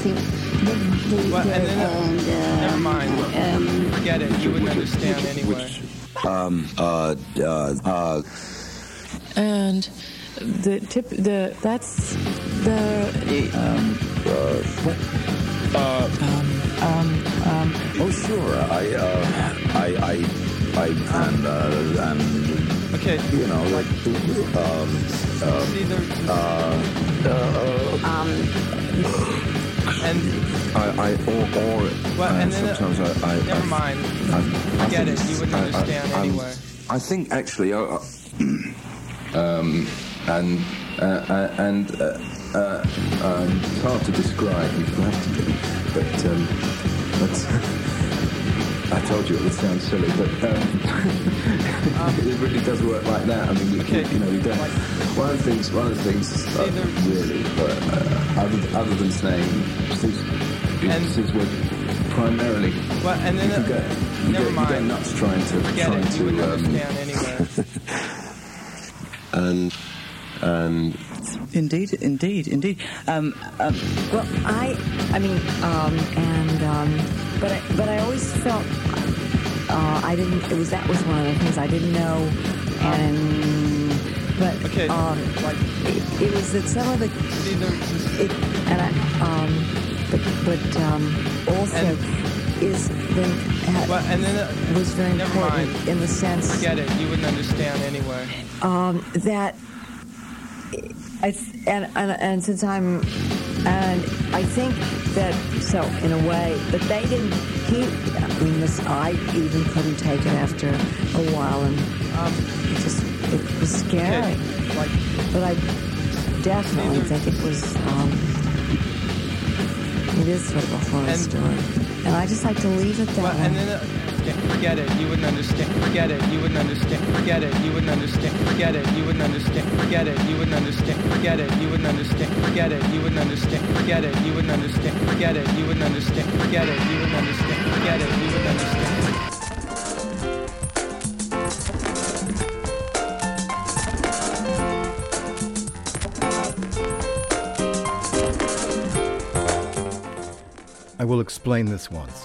think never mind. Forget it. You wouldn't understand anyway. And that's the Oh, sure. Okay. You know, like sometimes never mind. Forget it. You wouldn't understand anyway. I think actually, it's hard to describe. You have to do, but I told you it would sound silly, but it really does work like that. I mean, we don't. One of the things, really, other than saying, since we're primarily, you go nuts trying to you wouldn't understand anyway. and. Indeed. But I always felt I didn't. That was one of the things I didn't know, it was that some of the also is then was very important in the sense. Forget it. You wouldn't understand anyway. That. And since I'm, and I think that, so in a way, but they didn't, I even couldn't take it after a while, and it was scary. But I definitely think it is sort of a horror story. And I just like to leave it that way. Forget it. You wouldn't understand. Forget it. You wouldn't understand. Forget it. You wouldn't understand. Forget it. You wouldn't understand. Forget it. You wouldn't understand. Forget it. You wouldn't understand. Forget it. You wouldn't understand. Forget it. You wouldn't understand. Forget it. You wouldn't understand. Forget it. You wouldn't understand. Forget it. You wouldn't understand. I will explain this once.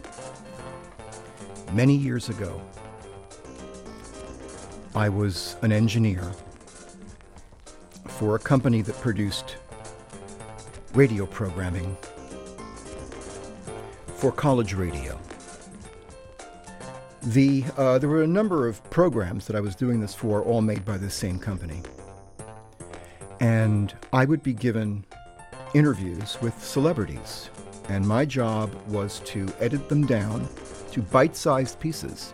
Many years ago, I was an engineer for a company that produced radio programming for college radio. There were a number of programs that I was doing this for, all made by the same company. And I would be given interviews with celebrities, and my job was to edit them down to bite-sized pieces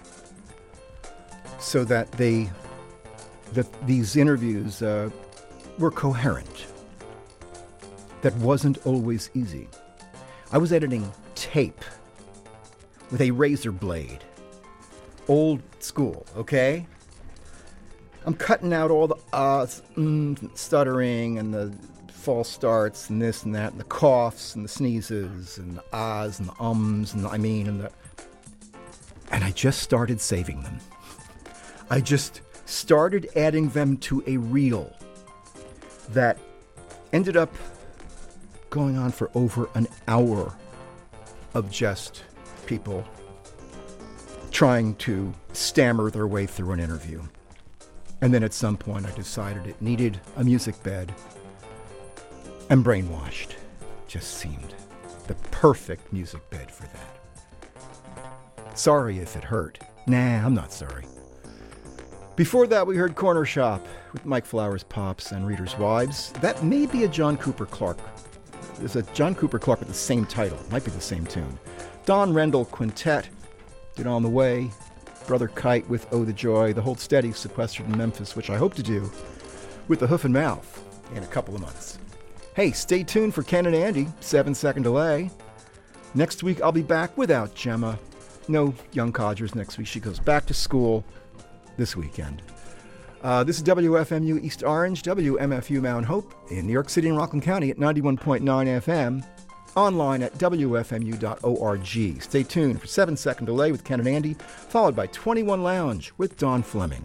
so that these interviews were coherent. That wasn't always easy. I was editing tape with a razor blade. Old school, okay? I'm cutting out all the stuttering and the false starts and this and that and the coughs and the sneezes and the ahs and the ums and the and I just started saving them. I just started adding them to a reel that ended up going on for over an hour of just people trying to stammer their way through an interview. And then at some point I decided it needed a music bed, and Brainwashed just seemed the perfect music bed for that. Sorry if it hurt. Nah, I'm not sorry. Before that, we heard Corner Shop with Mike Flowers Pops and Reader's Wives. That may be a John Cooper Clarke. There's a John Cooper Clarke with the same title. Might be the same tune. Don Rendell Quintet, Get On The Way. Brother Kite with Oh the Joy. The Hold Steady, Sequestered in Memphis, which I hope to do with the Hoof and Mouth in a couple of months. Hey, stay tuned for Ken and Andy, 7-second delay. Next week, I'll be back without Gemma. No young codgers next week. She goes back to school this weekend. This is WFMU East Orange, WMFU Mount Hope in New York City and Rockland County at 91.9 FM. Online at WFMU.org. Stay tuned for 7-second delay with Ken and Andy, followed by 21 Lounge with Don Fleming.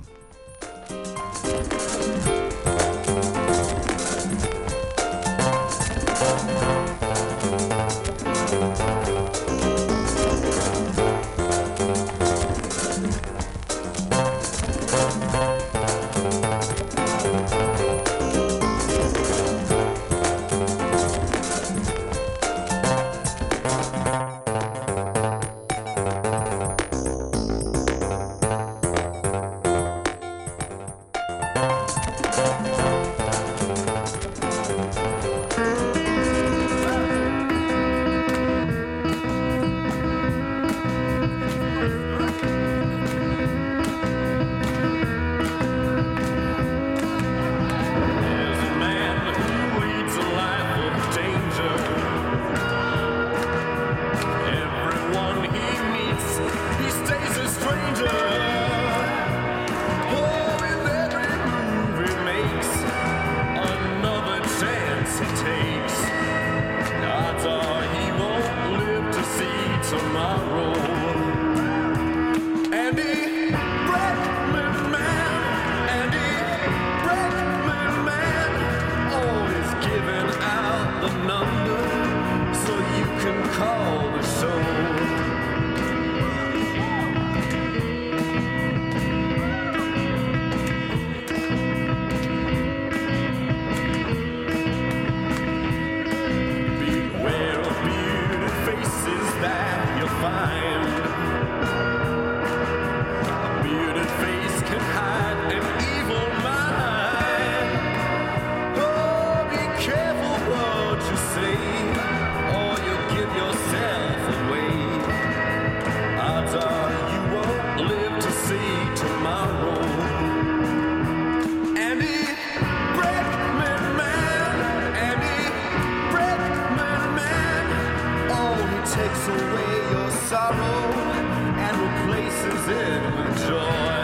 takes away your sorrow and replaces it with joy.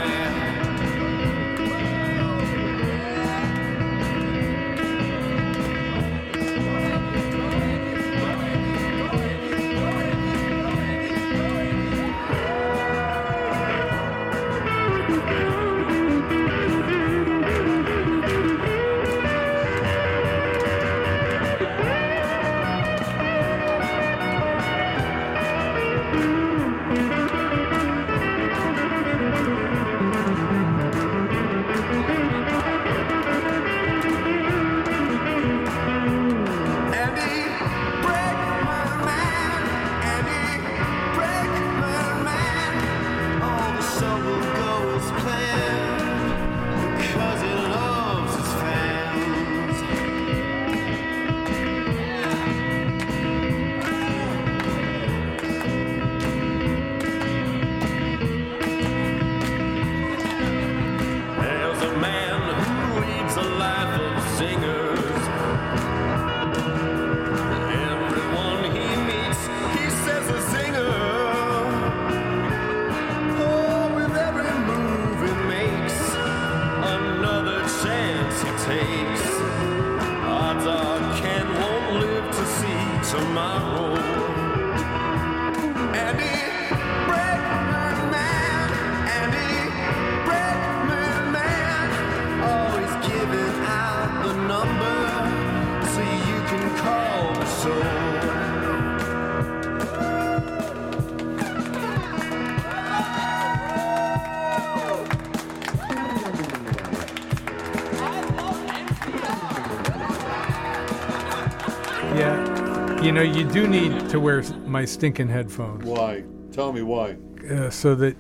You know, you do need to wear my stinking headphones. Why? Tell me why. So that...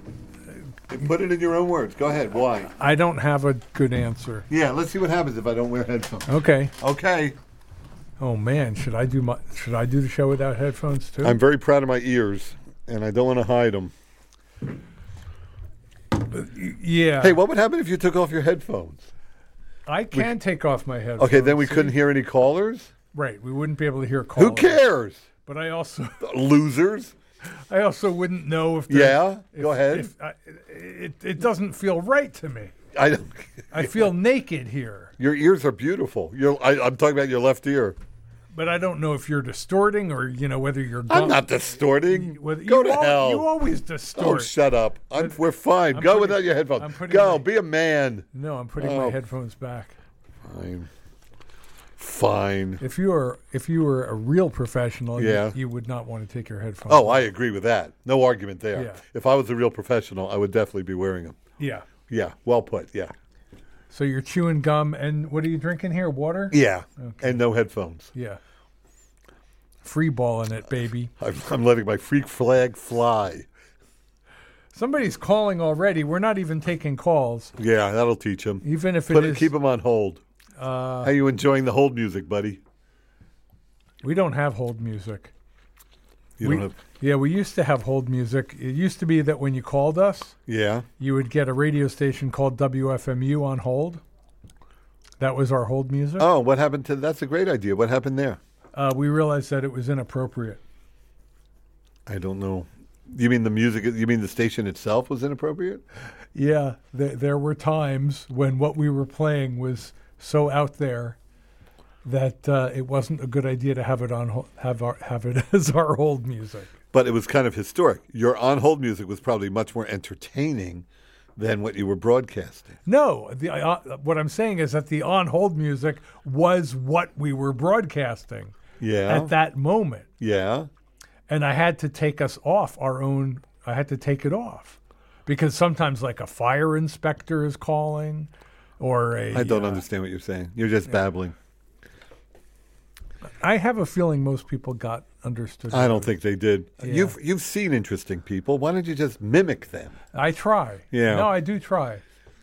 Put it in your own words. Go ahead. Why? I don't have a good answer. Yeah, let's see what happens if I don't wear headphones. Okay. Okay. Oh, man. Should I do the show without headphones, too? I'm very proud of my ears, and I don't want to hide them. Yeah. Hey, what would happen if you took off your headphones? I can take off my headphones. Okay, then we couldn't hear any callers? Right, we wouldn't be able to hear calls. Who cares? But I also... Losers? I also wouldn't know if... Go ahead. It doesn't feel right to me. I feel naked here. Your ears are beautiful. I'm talking about your left ear. But I don't know if you're distorting or, whether you're... I'm not distorting. Go to hell. You always distort. Oh, shut up. We're fine. Go without your headphones. Go, be a man. No, I'm putting my headphones back. Fine. If you were a real professional, you would not want to take your headphones off. I agree with that. No argument there. Yeah. If I was a real professional, I would definitely be wearing them. Yeah. Yeah, well put, yeah. So you're chewing gum, and what are you drinking here, water? Yeah, okay. And no headphones. Yeah. Free balling it, baby. I'm letting my freak flag fly. Somebody's calling already. We're not even taking calls. Yeah, that'll teach them. Even if keep them on hold. How are you enjoying the hold music, buddy? We don't have hold music. Don't have... Yeah, we used to have hold music. It used to be that when you called us, you would get a radio station called WFMU on hold. That was our hold music. Oh, what happened to... That's a great idea. What happened there? We realized that it was inappropriate. I don't know. You mean the music... You mean the station itself was inappropriate? Yeah, there were times when what we were playing was so out there that it wasn't a good idea to have it on have it as our hold music. But it was kind of historic. Your on-hold music was probably much more entertaining than what you were broadcasting. No, what I'm saying is that the on-hold music was what we were broadcasting at that moment. Yeah. And I had to take us off I had to take it off. Because sometimes like a fire inspector is calling or I don't understand what you're saying. You're just babbling. I have a feeling most people understood. I don't think they did. Yeah. You've seen interesting people. Why don't you just mimic them? I try. Yeah. No, I do try.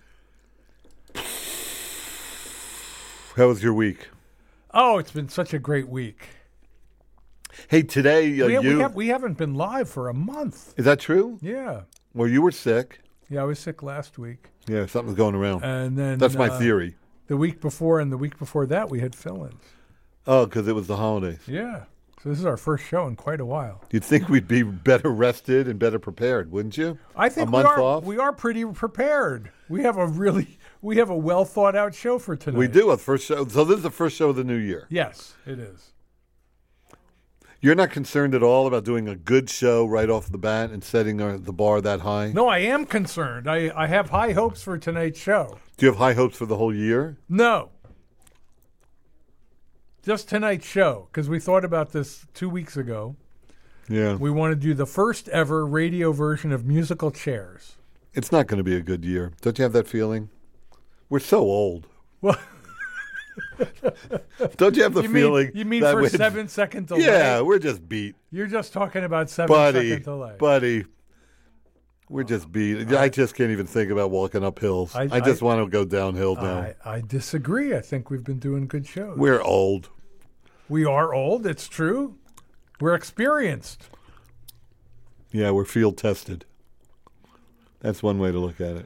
How was your week? Oh, it's been such a great week. Hey, today we haven't been live for a month. Is that true? Yeah. Well, you were sick. Yeah, I was sick last week. Yeah, something's going around. And then that's my theory. The week before and the week before that, we had fill-ins. Oh, because it was the holidays. Yeah. So this is our first show in quite a while. You'd think we'd be better rested and better prepared, wouldn't you? I think a month off. We are pretty prepared. We have a well thought out show for tonight. We do a first show. So this is the first show of the new year. Yes, it is. You're not concerned at all about doing a good show right off the bat and setting the bar that high? No, I am concerned. I have high hopes for tonight's show. Do you have high hopes for the whole year? No. Just tonight's show, because we thought about this 2 weeks ago. Yeah. We want to do the first ever radio version of Musical Chairs. It's not going to be a good year. Don't you have that feeling? We're so old. Well, don't you have the feeling? You mean that for 7 second delay? Yeah, we're just beat. You're just talking about 7-second delay. Buddy, we're just beat. I just can't even think about walking up hills. I just want to go downhill now. I disagree. I think we've been doing good shows. We're old. We are old. It's true. We're experienced. Yeah, we're field tested. That's one way to look at it.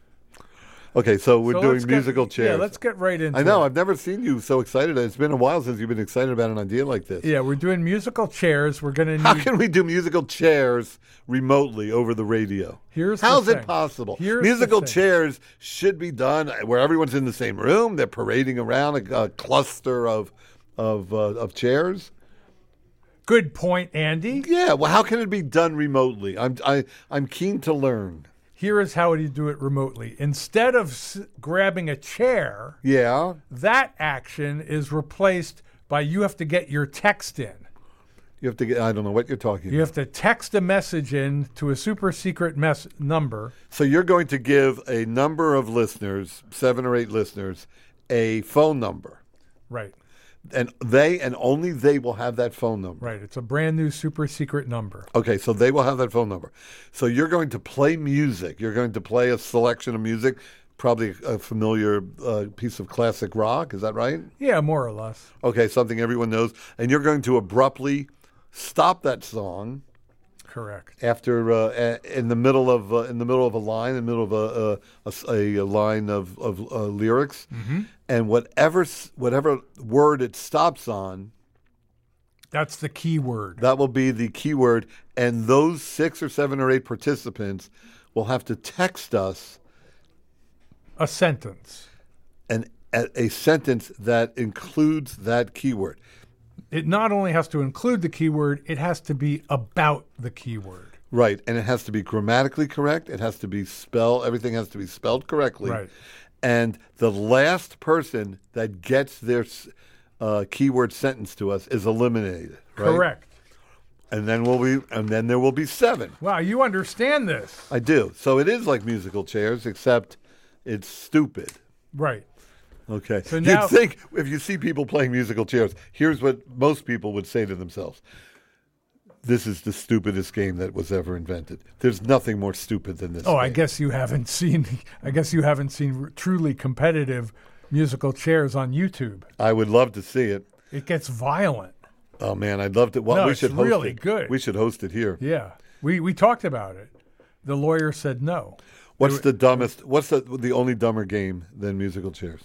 Okay, so we're doing musical chairs. Yeah, let's get right into it. I know. I've never seen you so excited. It's been a while since you've been excited about an idea like this. Yeah, we're doing musical chairs. We're going to How can we do musical chairs remotely over the radio? How's it possible? Musical chairs should be done where everyone's in the same room. They're parading around a cluster of chairs. Good point, Andy. Yeah. Well, how can it be done remotely? I'm keen to learn. Here is how you do it remotely. Instead of grabbing a chair, that action is replaced by you have to get your text in. You have to get, I don't know what you're talking about. You have to text a message in to a super secret number. So you're going to give a number of listeners, 7 or 8 listeners, a phone number. Right. And only they will have that phone number. Right. It's a brand new super secret number. Okay, so they will have that phone number. So you're going to play music. You're going to play a selection of music, probably a familiar piece of classic rock. Is that right? Yeah, more or less. Okay, something everyone knows. And you're going to abruptly stop that song. Correct. After in the middle of a line, in the middle of a line of lyrics, and whatever word it stops on, that's the key word. That will be the key word, and those 6 or 7 or 8 participants will have to text us a sentence, a sentence that includes that keyword. It not only has to include the keyword, it has to be about the keyword. Right, and it has to be grammatically correct. It has to be everything has to be spelled correctly. Right. And the last person that gets their keyword sentence to us is eliminated. Right? Correct. And then there will be 7. Wow, you understand this. I do. So it is like musical chairs, except it's stupid. Right. Okay. So now, you'd think if you see people playing musical chairs, here's what most people would say to themselves. This is the stupidest game that was ever invented. There's nothing more stupid than this. Oh, game. I guess you haven't seen truly competitive musical chairs on YouTube. I would love to see it. It gets violent. Oh man, I'd love to. Well, no, we should it's host really it. Good. We should host it here. Yeah. We talked about it. The lawyer said no. What's the only dumber game than musical chairs?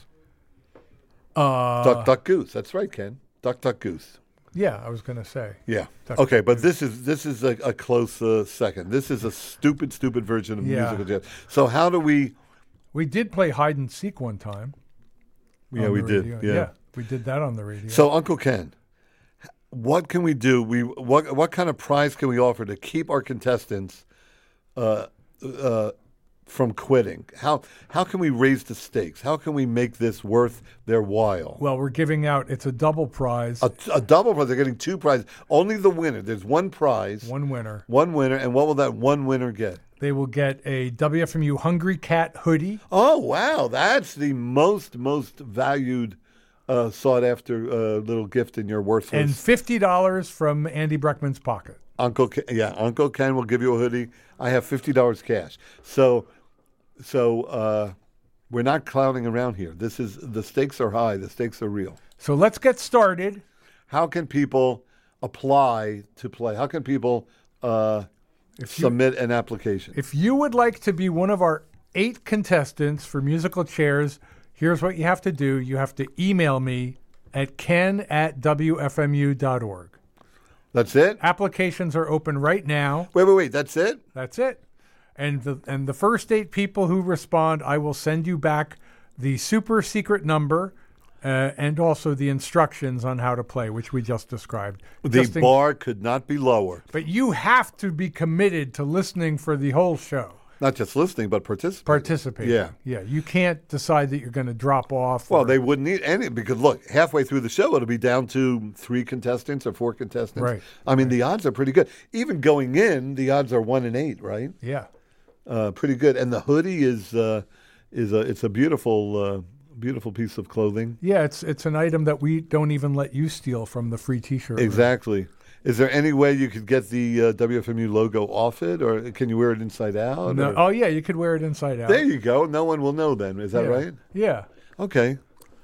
Duck, Duck, Goose. That's right, Ken. Duck, Duck, Goose. Yeah, I was going to say. Yeah. Okay, but this is a close second. This is a stupid version of musical chairs. So how do we? We did play hide and seek one time. Yeah, we did. Yeah, we did that on the radio. So Uncle Ken, what can we do? What kind of prize can we offer to keep our contestants from quitting? How can we raise the stakes? How can we make this worth their while? Well, we're giving out, it's a double prize. A double prize. They're getting 2 prizes. Only the winner. There's 1 prize. One winner. And what will that one winner get? They will get a WFMU Hungry Cat hoodie. Oh, wow. That's the most valued, sought after little gift in your worthless. And $50 from Andy Breckman's pocket. Uncle Ken will give you a hoodie. I have $50 cash. So we're not clowning around here. The stakes are high. The stakes are real. So let's get started. How can people apply to play? How can people submit an application? If you would like to be one of our 8 contestants for musical chairs, here's what you have to do. You have to email me at ken@wfmu.org. That's it? Applications are open right now. Wait. That's it? That's it. And the first 8 people who respond, I will send you back the super secret number and also the instructions on how to play, which we just described. The bar could not be lower. But you have to be committed to listening for the whole show. Not just listening, but participating. Yeah. You can't decide that you're going to drop off. Well, they wouldn't need any because, look, halfway through the show, it'll be down to 3 contestants or 4 contestants. Right. I mean, the odds are pretty good. Even going in, the odds are 1 in 8, right? Yeah. Pretty good. And the hoodie is a beautiful piece of clothing. Yeah, it's an item that we don't even let you steal from the free T-shirt. Exactly. Is there any way you could get the WFMU logo off it, or can you wear it inside out? No. Oh, yeah, you could wear it inside out. There you go. No one will know then. Is that right? Yeah. Okay.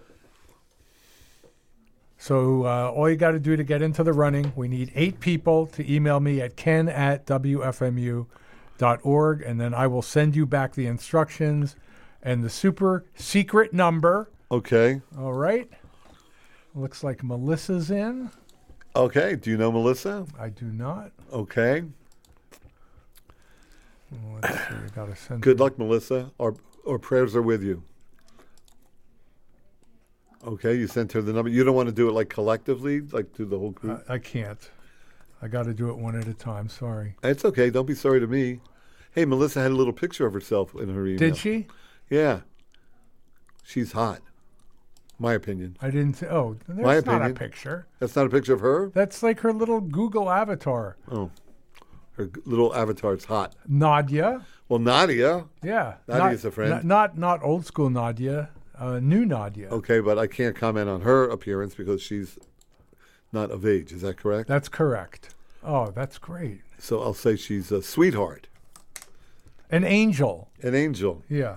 So all you got to do to get into the running, we need 8 people to email me at ken@wfmu.org, and then I will send you back the instructions and the super secret number. Okay. All right. Looks like Melissa's in. Okay. Do you know Melissa? I do not. Okay. Let's see. I gotta send. Good luck, Melissa. Our prayers are with you. Okay, you sent her the number. You don't want to do it like collectively, like do the whole group? I can't. I got to do it one at a time. Sorry. It's okay. Don't be sorry to me. Hey, Melissa had a little picture of herself in her email. Did she? Yeah. She's hot. My opinion. I didn't. That's not a picture. That's not a picture of her? That's like her little Google avatar. Oh. Her little avatar's hot. Nadia. Well, Nadia. Yeah. Nadia's a friend. Not old school Nadia. New Nadia. Okay, but I can't comment on her appearance because she's not of age. Is that correct? That's correct. Oh, that's great. So I'll say she's a sweetheart. An angel. An angel. Yeah.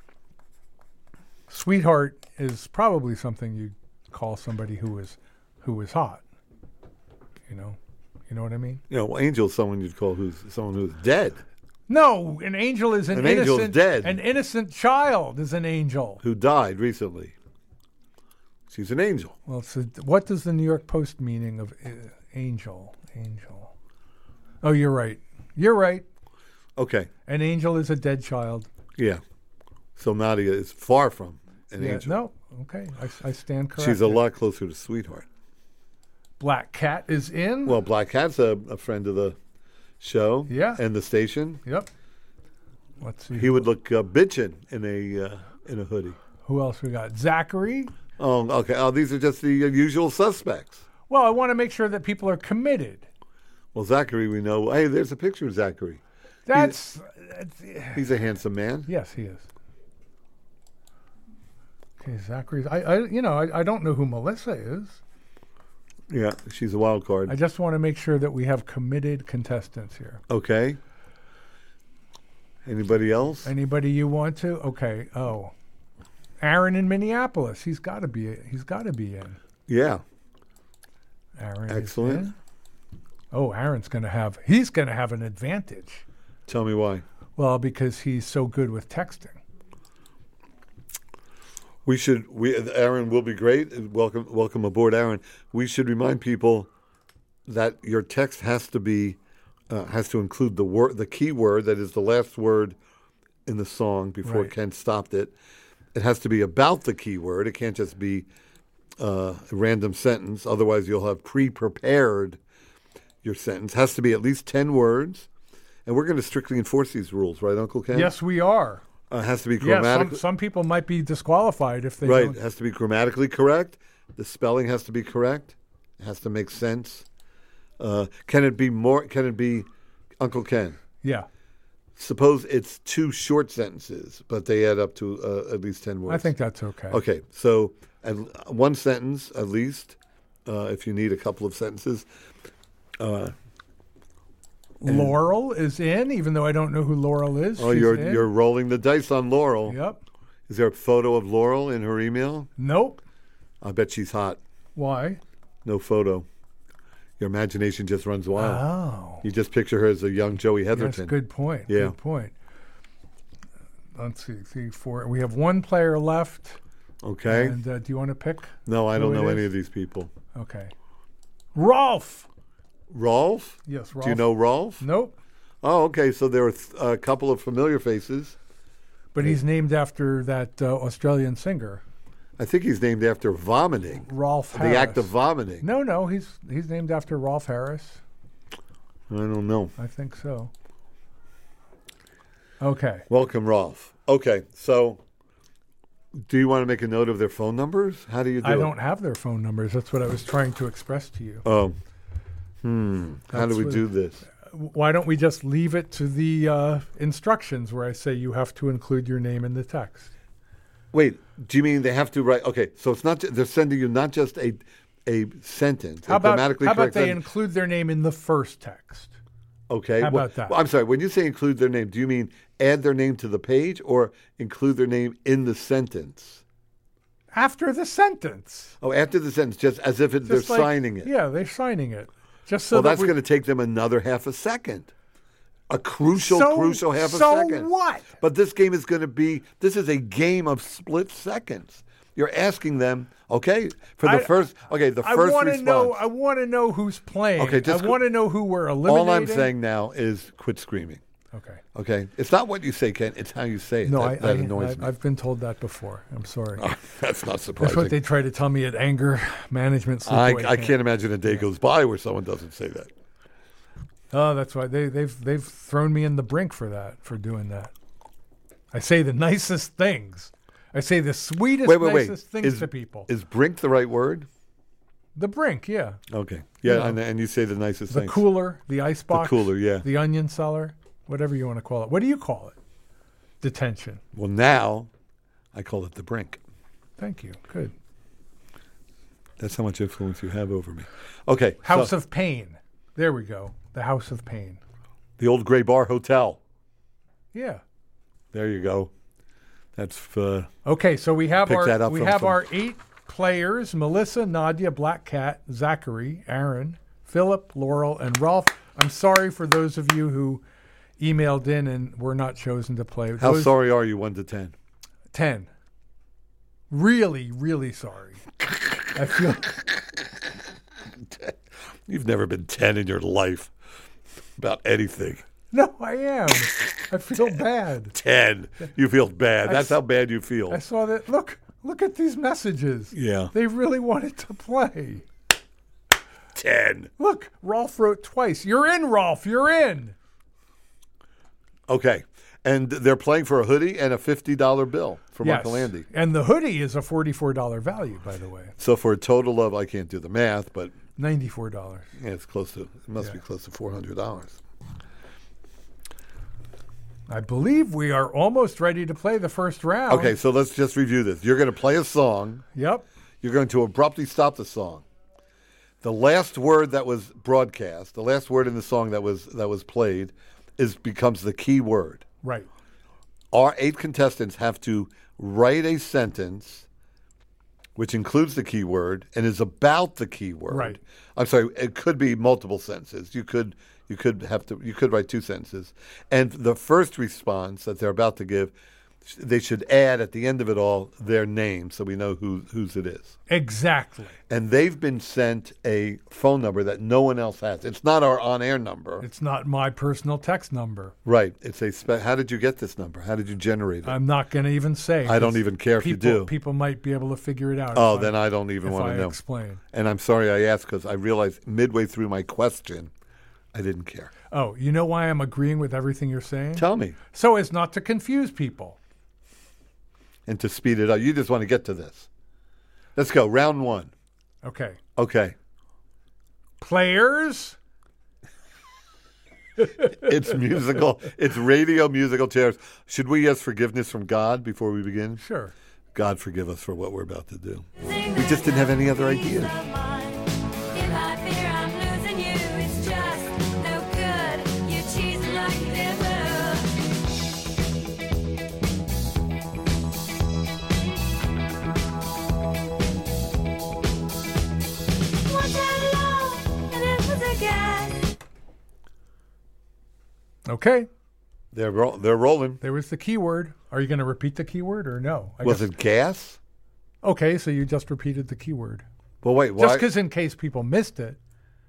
Sweetheart is probably something you call somebody who is hot. You know what I mean? Angel's someone you'd call someone who's dead. No, an angel is an innocent. Angel's dead. An innocent child is an angel who died recently. She's an angel. Well, so what does the New York Post meaning of angel? Angel. Oh, you're right. You're right. Okay. An angel is a dead child. Yeah. So Nadia is far from an angel. No. Okay. I stand corrected. She's a lot closer to sweetheart. Black Cat is in. Well, Black Cat's a friend of the show. Yeah. And the station. Yep. Let's see. He would look bitchin' in a hoodie. Who else we got? Zachary. Oh, okay. Oh, these are just the usual suspects. Well, I want to make sure that people are committed. Well, Zachary, we know. Hey, there's a picture of Zachary. He's a handsome man. Yes, he is. Okay, Zachary's. I don't know who Melissa is. Yeah, she's a wild card. I just want to make sure that we have committed contestants here. Okay. Anybody else? Anybody you want to? Okay. Oh, Aaron in Minneapolis. He's got to be in. Yeah. Aaron. Excellent. Oh, Aaron's going to have. He's going to have an advantage. Tell me why. Well, because he's so good with texting. Aaron will be great. Welcome aboard, Aaron. We should remind people that your text has to include the key word that is the last word in the song before right. Ken stopped it. It has to be about the key word. It can't just be a random sentence. Otherwise, you'll have pre-prepared your sentence. It has to be at least 10 words. And we're going to strictly enforce these rules, right, Uncle Ken? Yes, we are. It has to be grammatically... Yeah, some people might be disqualified if they don't... Right, it has to be grammatically correct. The spelling has to be correct. It has to make sense. Can it be Uncle Ken? Yeah. Suppose it's 2 short sentences, but they add up to at least 10 words. I think that's okay. Okay, so one sentence at least, if you need a couple of sentences. Laurel is in, even though I don't know who Laurel is. Oh, you're rolling the dice on Laurel. Yep. Is there a photo of Laurel in her email? Nope. I bet she's hot. Why? No photo. Your imagination just runs wild. Oh. You just picture her as a young Joey Heatherton. Yes, good point. Yeah. Good point. Let's see. 3, 4. We have one player left. Okay. And do you want to pick? No, I don't know any of these people. Okay. Rolf. Rolf? Yes, Rolf. Do you know Rolf? Nope. Oh, okay. So there are a couple of familiar faces. But he's named after that Australian singer. I think he's named after vomiting. Rolf Harris. The act of vomiting. No, he's named after Rolf Harris. I don't know. I think so. Okay. Welcome, Rolf. Okay, so do you want to make a note of their phone numbers? How do you do it? I don't have their phone numbers. That's what I was trying to express to you. Oh. How do we do this? Why don't we just leave it to the instructions where I say you have to include your name in the text? Wait, do you mean they have to write? Okay, so it's not. They're sending you not just a sentence. How about correct they include their name in the first text? Okay. How about that? Well, I'm sorry. When you say include their name, do you mean add their name to the page or include their name in the sentence? After the sentence. Oh, after the sentence, just as if they're signing it. Yeah, they're signing it. Just so that's going to take them another half a second. A crucial half a second. So what? But this game is going to be, this is a game of split seconds. You're asking them, the first response. I want to know who's playing. Okay, I want to know who we're eliminating. All I'm saying now is quit screaming. Okay. It's not what you say, Ken. It's how you say it. No, that annoys me. I've been told that before. I'm sorry. Oh, that's not surprising. That's what they try to tell me at anger management. I can't imagine a day goes by where someone doesn't say that. Oh, that's why they've thrown me in the brink for doing that. I say the nicest things. I say the sweetest, nicest things to people. Is brink the right word? The brink, yeah. Okay. Yeah, and you say the nicest things. The cooler, the icebox. The cooler, yeah. The onion cellar, whatever you want to call it. What do you call it? Detention. Well, now I call it the brink. Thank you. Good. That's how much influence you have over me. Okay. House of Pain. There we go. The House of Pain. The Old Gray Bar Hotel. Yeah. There you go. That's okay. So we have our 8 players: Melissa, Nadia, Black Cat, Zachary, Aaron, Philip, Laurel, and Rolf. I'm sorry for those of you who emailed in and were not chosen to play. How sorry are you? 1 to 10. 10. Really, really sorry. I feel. You've never been 10 in your life about anything. No, I am. I feel bad. 10. You feel bad. That's how bad you feel. I saw that. Look at these messages. Yeah. They really wanted to play. 10. Look, Rolf wrote twice. You're in, Rolf. You're in. Okay. And they're playing for a hoodie and a $50 bill for Michael Andy. And the hoodie is a $44 value, by the way. So for a total of, I can't do the math, but $94. Yeah, it must be close to $400. I believe we are almost ready to play the first round. Okay, so let's just review this. You're going to play a song. Yep. You're going to abruptly stop the song. The last word that was broadcast, the last word in the song that was played, becomes the key word. Right. Our 8 contestants have to write a sentence which includes the key word and is about the key word. Right. I'm sorry, it could be multiple sentences. You could write 2 sentences. And the first response that they're about to give, they should add at the end of it all their name so we know whose it is. Exactly. And they've been sent a phone number that no one else has. It's not our on-air number. It's not my personal text number. Right. It's how did you get this number? How did you generate it? I'm not going to even say. I don't even care if you do. People might be able to figure it out. Oh, then I don't even want to know. Explain. And I'm sorry I asked because I realized midway through my question, I didn't care. Oh, you know why I'm agreeing with everything you're saying? Tell me. So as not to confuse people. And to speed it up. You just want to get to this. Let's go. Round 1. Okay. Players. It's musical. It's radio musical chairs. Should we ask forgiveness from God before we begin? Sure. God forgive us for what we're about to do. We just didn't have any other ideas. Okay. They're rolling. There was the keyword. Are you going to repeat the keyword or no? Was it gas? Okay, so you just repeated the keyword. Well, wait. Why? Just because in case people missed it.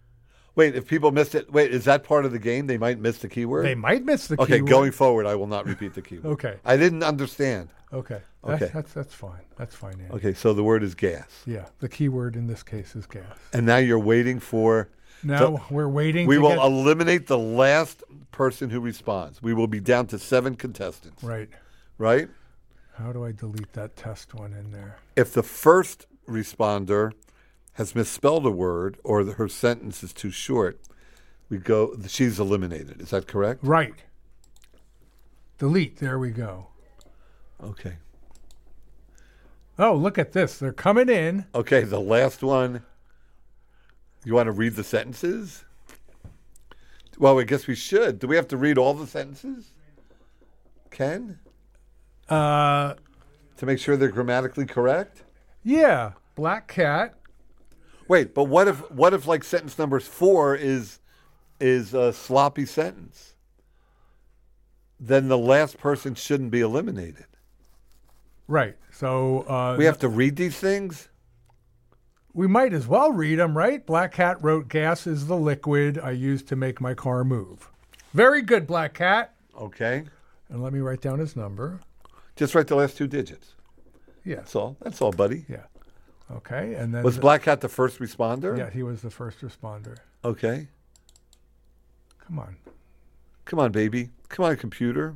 Wait, if people missed it, is that part of the game? They might miss the keyword? They might miss the keyword. Okay, going forward, I will not repeat the keyword. Okay. I didn't understand. Okay. Okay. That's fine. That's fine, Andy. Okay, so the word is gas. Yeah, the keyword in this case is gas. And now you're waiting for... Now we're waiting We will eliminate the last person who responds. We will be down to 7 contestants. Right. Right? How do I delete that test one in there? If the first responder has misspelled a word or her sentence is too short, she's eliminated. Is that correct? Right. Delete. There we go. Okay. Oh, look at this. They're coming in. Okay, the last one. You want to read the sentences? Well, I guess we should. Do we have to read all the sentences? Ken? To make sure they're grammatically correct? Yeah. Black cat. Wait, but what if like sentence number 4 is a sloppy sentence? Then the last person shouldn't be eliminated. Right. So we have to read these things? We might as well read them, right? Black Cat wrote, "Gas is the liquid I use to make my car move." Very good, Black Cat. Okay. And let me write down his number. Just write the last 2 digits. Yeah. That's all, buddy. Yeah. Okay. And then was Black Cat the first responder? Yeah, he was the first responder. Okay. Come on. Come on, baby. Come on, computer.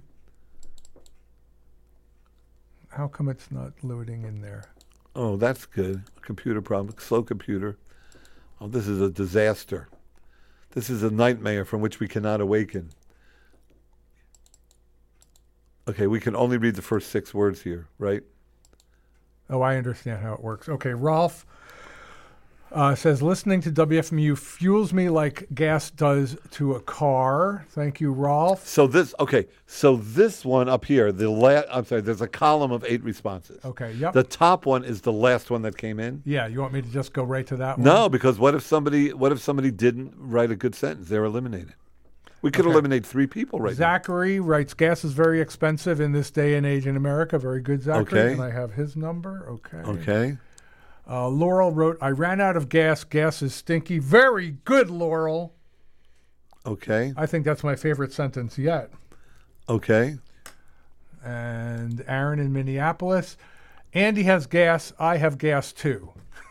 How come it's not loading in there? Oh, that's good. Computer problem. Slow computer. Oh, this is a disaster. This is a nightmare from which we cannot awaken. Okay, we can only read the first 6 words here, right? Oh, I understand how it works. Okay, Rolf says, listening to WFMU fuels me like gas does to a car. Thank you, Rolf. So this one up here, there's a column of 8 responses. Okay, yep. The top one is the last one that came in. Yeah, you want me to just go right to that one? No, because what if somebody didn't write a good sentence? They're eliminated. We could eliminate 3 people right Zachary writes, gas is very expensive in this day and age in America. Very good, Zachary. Okay. And I have his number. Okay. Okay. Laurel wrote, I ran out of gas. Gas is stinky. Very good, Laurel. Okay. I think that's my favorite sentence yet. Okay. And Aaron in Minneapolis, Andy has gas. I have gas too.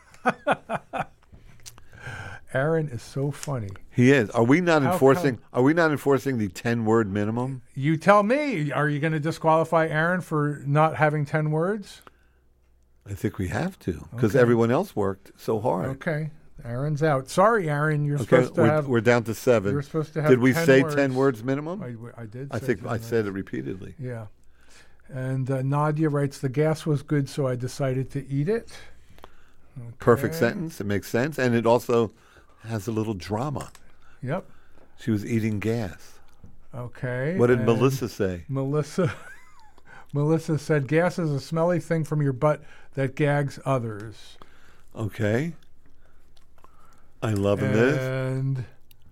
Aaron is so funny. He is. Are we not enforcing the 10-word minimum? You tell me. Are you going to disqualify Aaron for not having 10 words? I think we have to because everyone else worked so hard. Okay. Aaron's out. Sorry, Aaron. You're supposed to have... We're down to 7. You're supposed to have Did we 10 say words. 10 words minimum? I did I think I said it repeatedly. Yeah. And Nadia writes, the gas was good, so I decided to eat it. Okay. Perfect sentence. It makes sense. And it also has a little drama. Yep. She was eating gas. Okay. What did Melissa say? Melissa said, gas is a smelly thing from your butt that gags others. Okay. I love this. And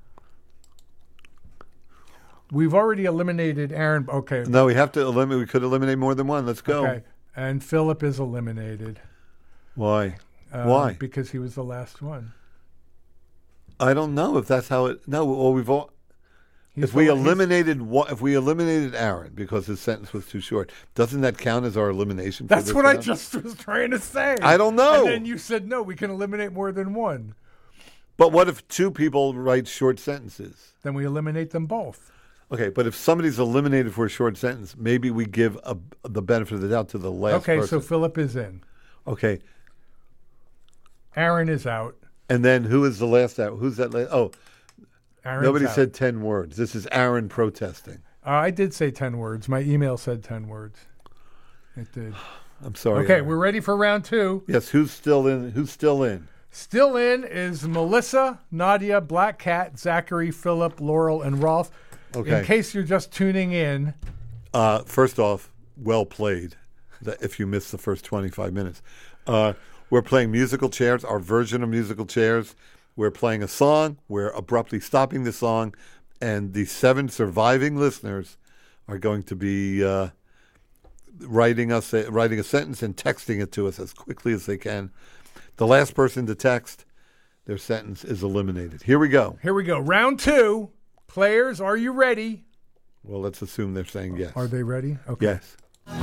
we've already eliminated Aaron. Okay. No, we have to eliminate. We could eliminate more than one. Let's go. Okay. And Philip is eliminated. Why? Why? Because he was the last one. I don't know if that's how it. No, well, we've all. If we eliminated Aaron because his sentence was too short, doesn't that count as our elimination? That's what I just was trying to say. I don't know. And then you said no, we can eliminate more than one. But what if 2 people write short sentences? Then we eliminate them both. Okay, but if somebody's eliminated for a short sentence, maybe we give the benefit of the doubt to the last person. Okay, so Philip is in. Okay. Aaron is out. And then who is the last out? Who's that last? Oh, Aaron's nobody out. said 10 words. This is Aaron protesting. I did say 10 words. My email said 10 words. It did. I'm sorry. Okay, Aaron. we're ready for round 2. Yes, who's still in? Still in is Melissa, Nadia, Black Cat, Zachary, Philip, Laurel, and Rolf. Okay. In case you're just tuning in. First off, well played if you missed the first 25 minutes. We're playing musical chairs, our version of musical chairs. We're playing a song. We're abruptly stopping the song. And the 7 surviving listeners are going to be writing a sentence and texting it to us as quickly as they can. The last person to text their sentence is eliminated. Here we go. Here we go. Round 2. Players, are you ready? Well, let's assume they're saying yes. Are they ready? Okay. Yes.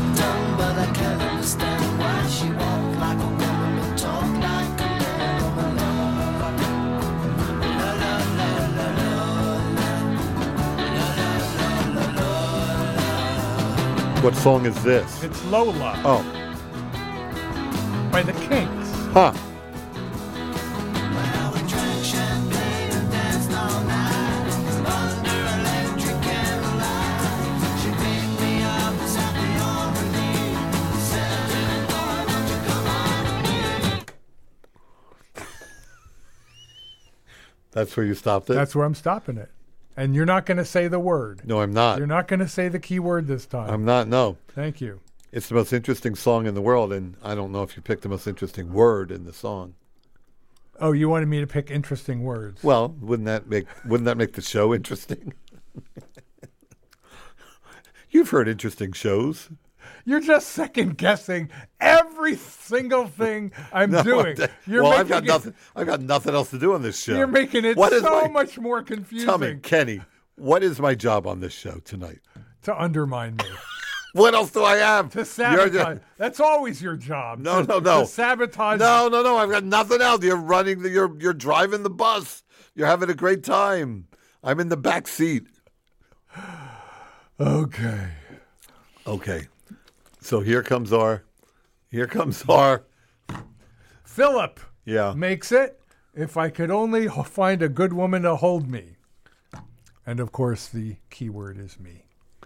What song is this? It's Lola. Oh. By the Kinks. Huh. That's where you stopped it? That's where I'm stopping it. And you're not going to say the word. No, I'm not. You're not going to say the key word this time. I'm not, no. Thank you. It's the most interesting song in the world, and I don't know if you picked the most interesting word in the song. Oh, you wanted me to pick interesting words. Well, wouldn't that make the show interesting? You've heard interesting shows. You're just second guessing every single thing I'm doing. I've got nothing else to do on this show. You're making it much more confusing. Tell me, Kenny, what is my job on this show tonight? To undermine me. What else do I have? To sabotage. That's always your job. No. To sabotage. No. I've got nothing else. You're driving the bus. You're having a great time. I'm in the back seat. Okay. So here comes our Philip. Yeah. Makes it. If I could only find a good woman to hold me. And of course the key word is me.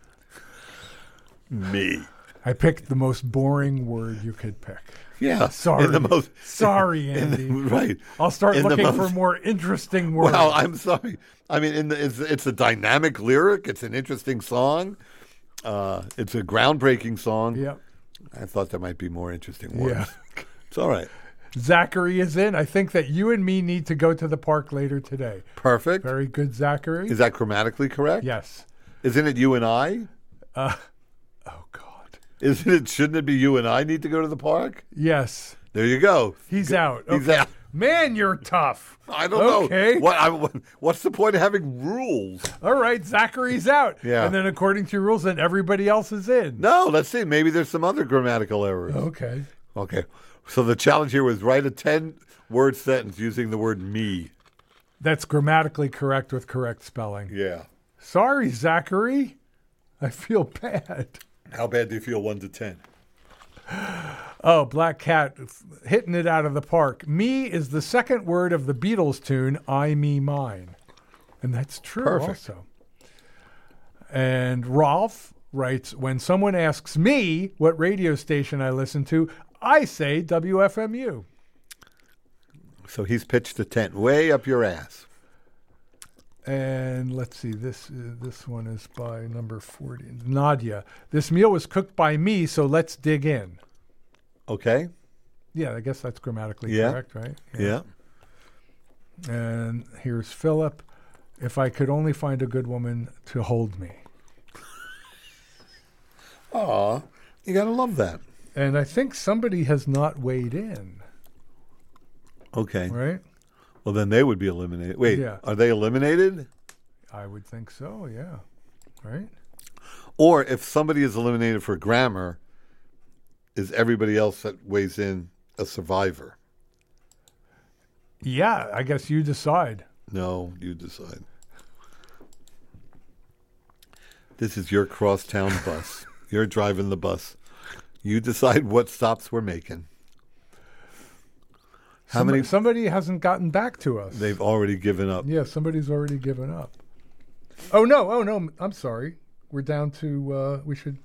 Me. I picked the most boring word you could pick. Yeah. Sorry. Sorry, Andy. Right. I'll start looking for more interesting words. Well, I'm sorry. I mean, it's a dynamic lyric. It's an interesting song. It's a groundbreaking song. Yep. I thought there might be more interesting words. Yeah. It's all right. Zachary is in. I think that you and me need to go to the park later today. Perfect. Very good, Zachary. Is that grammatically correct? Yes. Isn't it you and I? Oh, God. Shouldn't it be you and I need to go to the park? Yes. There you go. He's out. He's okay. out. Man, you're tough. I don't know. Okay. What's the point of having rules? All right, Zachary's out. Yeah. And then according to your rules, then everybody else is in. No, let's see. Maybe there's some other grammatical errors. Okay. So the challenge here was write a 10-word sentence using the word me. That's grammatically correct with correct spelling. Yeah. Sorry, Zachary. I feel bad. How bad do you feel 1 to 10? Oh, Black Cat hitting it out of the park. Me is the second word of the Beatles tune, I, Me, Mine. And that's true also. And Rolf writes, when someone asks me what radio station I listen to, I say WFMU. So he's pitched a tent way up your ass. And let's see, this one is by number 40. Nadia. This meal was cooked by me, so let's dig in. Okay. Yeah, I guess that's grammatically correct, right? Yeah. And here's Philip. If I could only find a good woman to hold me. Aw, you got to love that. And I think somebody has not weighed in. Okay. Right? Well, then they would be eliminated. Wait, Are they eliminated? I would think so, yeah. Right? Or if somebody is eliminated for grammar, is everybody else that weighs in a survivor? Yeah, I guess you decide. No, you decide. This is your crosstown bus. You're driving the bus. You decide what stops we're making. Somebody hasn't gotten back to us. They've already given up. Yeah, somebody's already given up. Oh, no. I'm sorry. We're down to, we should...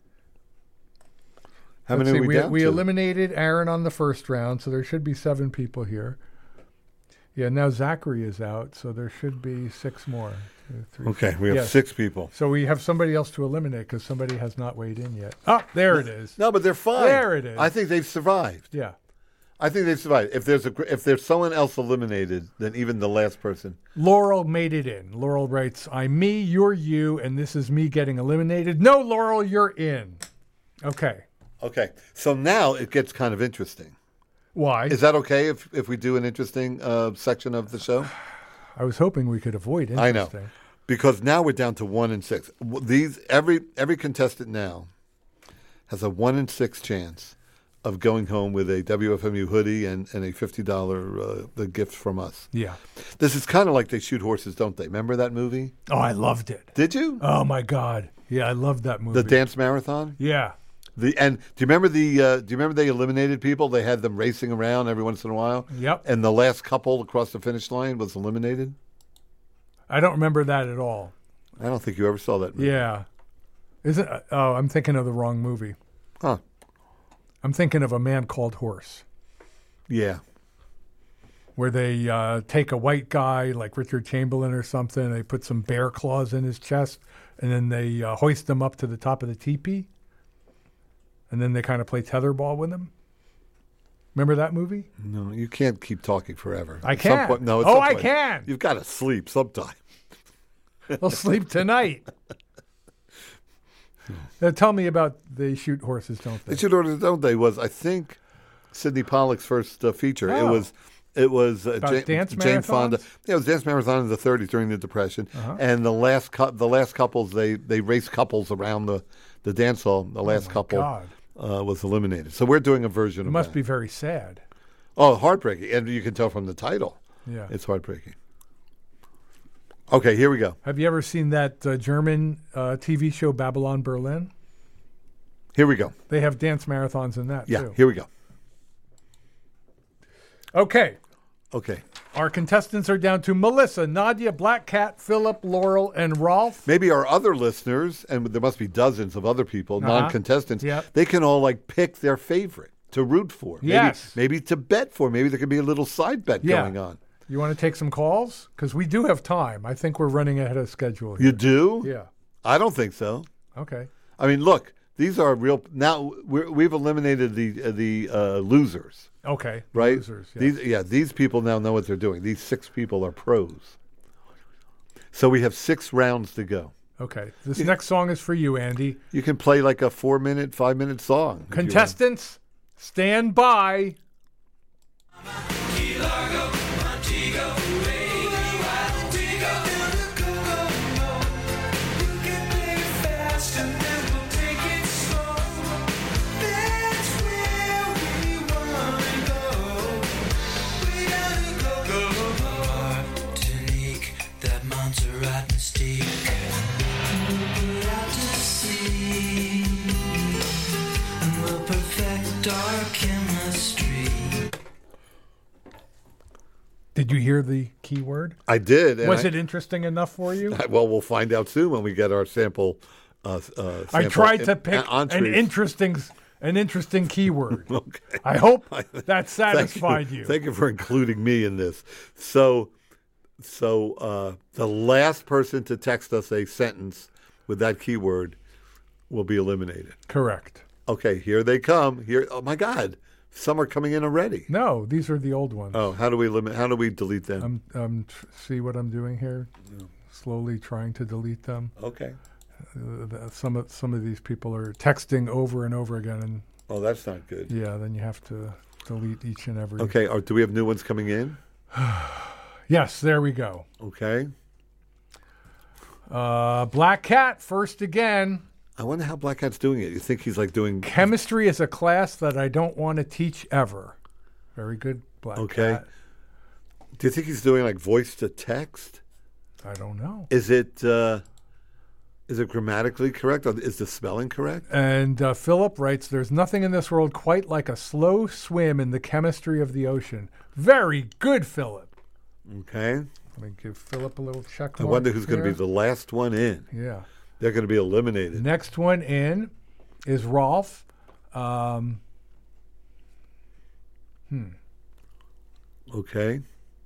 How many are we down to? We eliminated Aaron on the first round, so there should be 7 people here. Yeah, now Zachary is out, so there should be 6 more. 2, 3, okay, 4. We have 6 people. So we have somebody else to eliminate because somebody has not weighed in yet. Oh, there it is. No, but they're fine. There it is. I think they've survived. Yeah. I think they've survived. If there's someone else eliminated, then even the last person. Laurel made it in. Laurel writes, I'm me, you're you, and this is me getting eliminated. No, Laurel, you're in. Okay. Okay. So now it gets kind of interesting. Why? Is that okay if we do an interesting section of the show? I was hoping we could avoid interesting. I know. Because now we're down to 1 in 6. Every contestant now has a 1 in 6 chance of going home with a WFMU hoodie and a $50 the gift from us. Yeah. This is kind of like They Shoot Horses, Don't They? Remember that movie? Oh, I loved it. Did you? Oh, my God. Yeah, I loved that movie. The dance marathon? Yeah. Do you remember they eliminated people? They had them racing around every once in a while? Yep. And the last couple across the finish line was eliminated? I don't remember that at all. I don't think you ever saw that movie. Yeah. Is it? Oh, I'm thinking of the wrong movie. Huh. I'm thinking of A Man Called Horse. Yeah. Where they take a white guy like Richard Chamberlain or something, they put some bear claws in his chest, and then they hoist him up to the top of the teepee, and then they kind of play tetherball with him. Remember that movie? No, you can't keep talking forever. I can. I can. You've got to sleep sometime. I'll sleep tonight. Tell me about They Shoot Horses, Don't They? They Shoot Horses, Don't They was, I think, Sidney Pollack's first feature. Oh. It was dance Jane Fonda. marathons? Yeah, it was dance marathon in the 30s during the Depression, and the last couples they race couples around the dance hall. The last couple was eliminated. So we're doing a version of that. It must be very sad. Oh, heartbreaking, and you can tell from the title. Yeah, it's heartbreaking. Okay, here we go. Have you ever seen that German TV show Babylon Berlin? Here we go. They have dance marathons in that, too. Yeah, here we go. Okay. Our contestants are down to Melissa, Nadia, Black Cat, Philip, Laurel, and Rolf. Maybe our other listeners, and there must be dozens of other people, non-contestants, they can all pick their favorite to root for. Yes. Maybe to bet for. Maybe there could be a little side bet going on. You want to take some calls? Because we do have time. I think we're running ahead of schedule here. You do? Yeah. I don't think so. Okay. I mean, look, these are real. Now we've eliminated the losers. Okay. Right? Losers, yes. These people now know what they're doing. These 6 people are pros. So we have 6 rounds to go. Okay. This next song is for you, Andy. You can play like a 4-minute, 5-minute song. Contestants, stand by. Did you hear the key word? I did. Was it interesting enough for you? Well, we'll find out soon when we get our sample. I tried to pick an interesting keyword. Okay. I hope that satisfied you. Thank you for including me in this. So the last person to text us a sentence with that keyword will be eliminated. Correct. Okay, here they come. Here, oh my God, some are coming in already. No, these are the old ones. Oh, how do we delete them? See what I'm doing here? No. Slowly trying to delete them. Okay. Some of these people are texting over and over again, and oh, that's not good. Yeah, then you have to delete each and every. Okay. Do we have new ones coming in? Yes, there we go. Okay. Black Cat first again. I wonder how Black Cat's doing it. You think he's like doing chemistry is a class that I don't want to teach ever. Very good, Black Cat. Do you think he's doing like voice to text? I don't know. Is it grammatically correct, or is the spelling correct? And Philip writes, "There's nothing in this world quite like a slow swim in the chemistry of the ocean." Very good, Philip. Okay. Let me give Philip a little check mark. I wonder who's going to be the last one in. Yeah. They're going to be eliminated. Next one in is Rolf. Okay.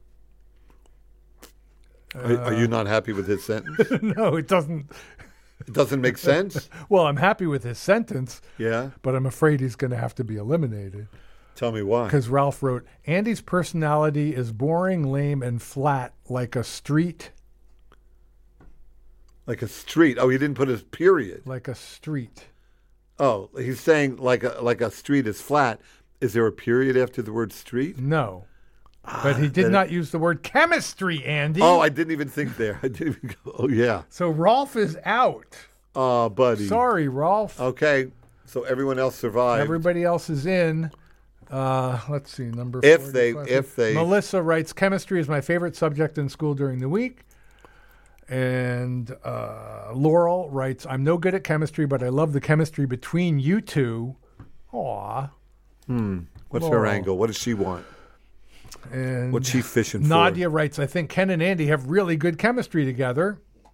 Are you not happy with his sentence? No, it doesn't. It doesn't make sense? Well, I'm happy with his sentence. Yeah. But I'm afraid he's going to have to be eliminated. Tell me why. Because Ralph wrote, Andy's personality is boring, lame, and flat like a street. Like a street. Oh, he didn't put his period. Like a street. Oh, he's saying like a street is flat, Is there a period after the word street? No. But he did not use the word chemistry, Andy. Oh, I didn't even think there. I didn't even go. Oh, yeah. So Rolf is out. Oh, buddy. Sorry, Rolf. Okay. So everyone else survived. Everybody else is in. Let's see, number 40. If they. Melissa writes, chemistry is my favorite subject in school during the week. And Laurel writes, I'm no good at chemistry, but I love the chemistry between you two. Aw. What's her angle? What does she want? And what's she fishing for? Nadia writes, I think Ken and Andy have really good chemistry together.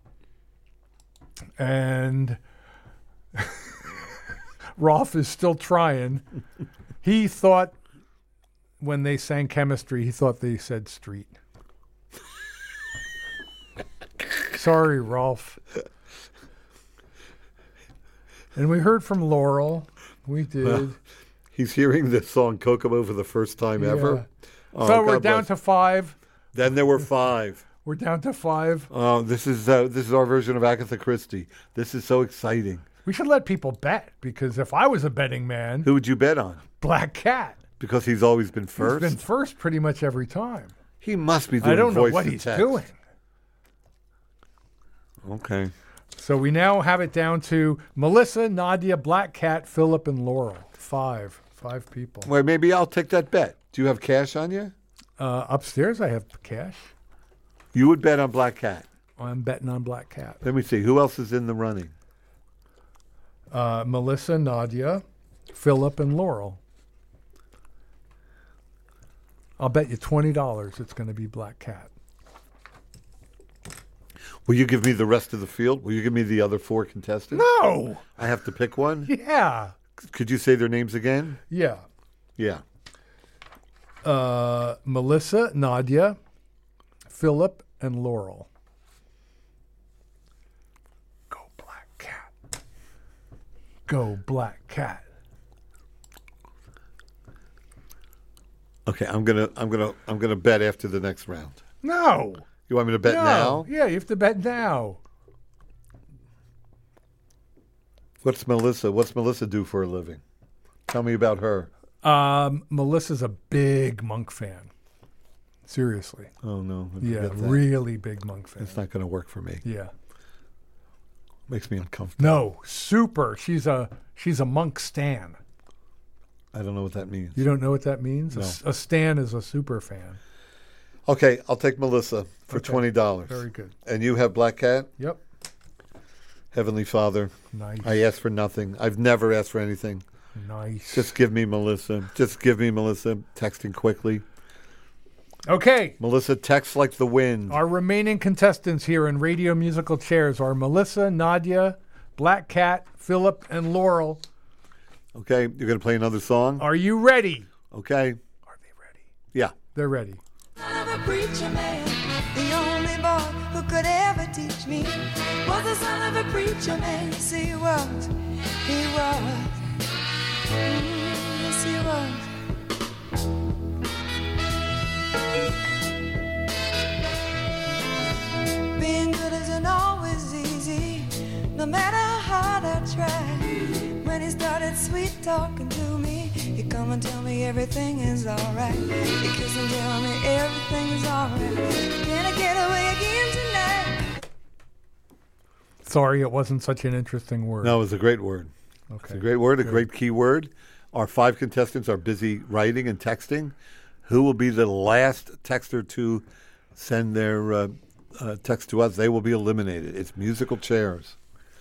And Rolf is still trying. He thought when they sang chemistry, he thought they said street. Sorry, Rolf. And we heard from Laurel. We did. Well, he's hearing this song Kokomo for the first time ever. Oh, so we're down to 5. Then there were 5. We're down to 5. Oh, this is our version of Agatha Christie. This is so exciting. We should let people bet, because if I was a betting man... Who would you bet on? Black Cat. Because he's always been first? He's been first pretty much every time. He must be doing I don't know voice what to he's text. doing. Okay. So we now have it down to Melissa, Nadia, Black Cat, Philip, and Laurel. 5 people. Well, maybe I'll take that bet. Do you have cash on you? Upstairs I have cash. You would bet on Black Cat. I'm betting on Black Cat. Let me see. Who else is in the running? Melissa, Nadia, Philip, and Laurel. I'll bet you $20 it's going to be Black Cat. Will you give me the rest of the field? Will you give me the other 4 contestants? No. I have to pick one? Yeah. Could you say their names again? Yeah. Yeah. Melissa, Nadia, Philip, and Laurel. Go Black Cat. Go Black Cat. Okay, I'm gonna bet after the next round. No. You want me to bet now? Yeah, you have to bet now. What's Melissa do for a living? Tell me about her. Melissa's a big Monk fan. Seriously. Oh, no. Yeah, really big Monk fan. It's not going to work for me. Yeah. Makes me uncomfortable. No, super. She's a Monk stan. I don't know what that means. You don't know what that means? No. A stan is a super fan. Okay, I'll take Melissa for $20. Very good. And you have Black Cat? Yep. Heavenly Father. Nice. I asked for nothing. I've never asked for anything. Nice. Just give me Melissa. Texting quickly. Okay. Melissa texts like the wind. Our remaining contestants here in Radio Musical Chairs are Melissa, Nadia, Black Cat, Philip, and Laurel. Okay, you're going to play another song? Are you ready? Okay. Are they ready? Yeah. They're ready. Son of a preacher man, the only boy who could ever teach me was the son of a preacher man. Yes, he was. He was. Yes, he was. Being good isn't always easy, no matter how hard I try. When he started sweet talking to me, he'd come and tell me everything is alright. He'd kiss and tell me everything is alright. Can I get away again tonight? Sorry, it wasn't such an interesting word. No, it was a great word. Okay. It's a great word, a great key word. Our 5 contestants are busy writing and texting. Who will be the last texter to send their text to us? They will be eliminated. It's musical chairs.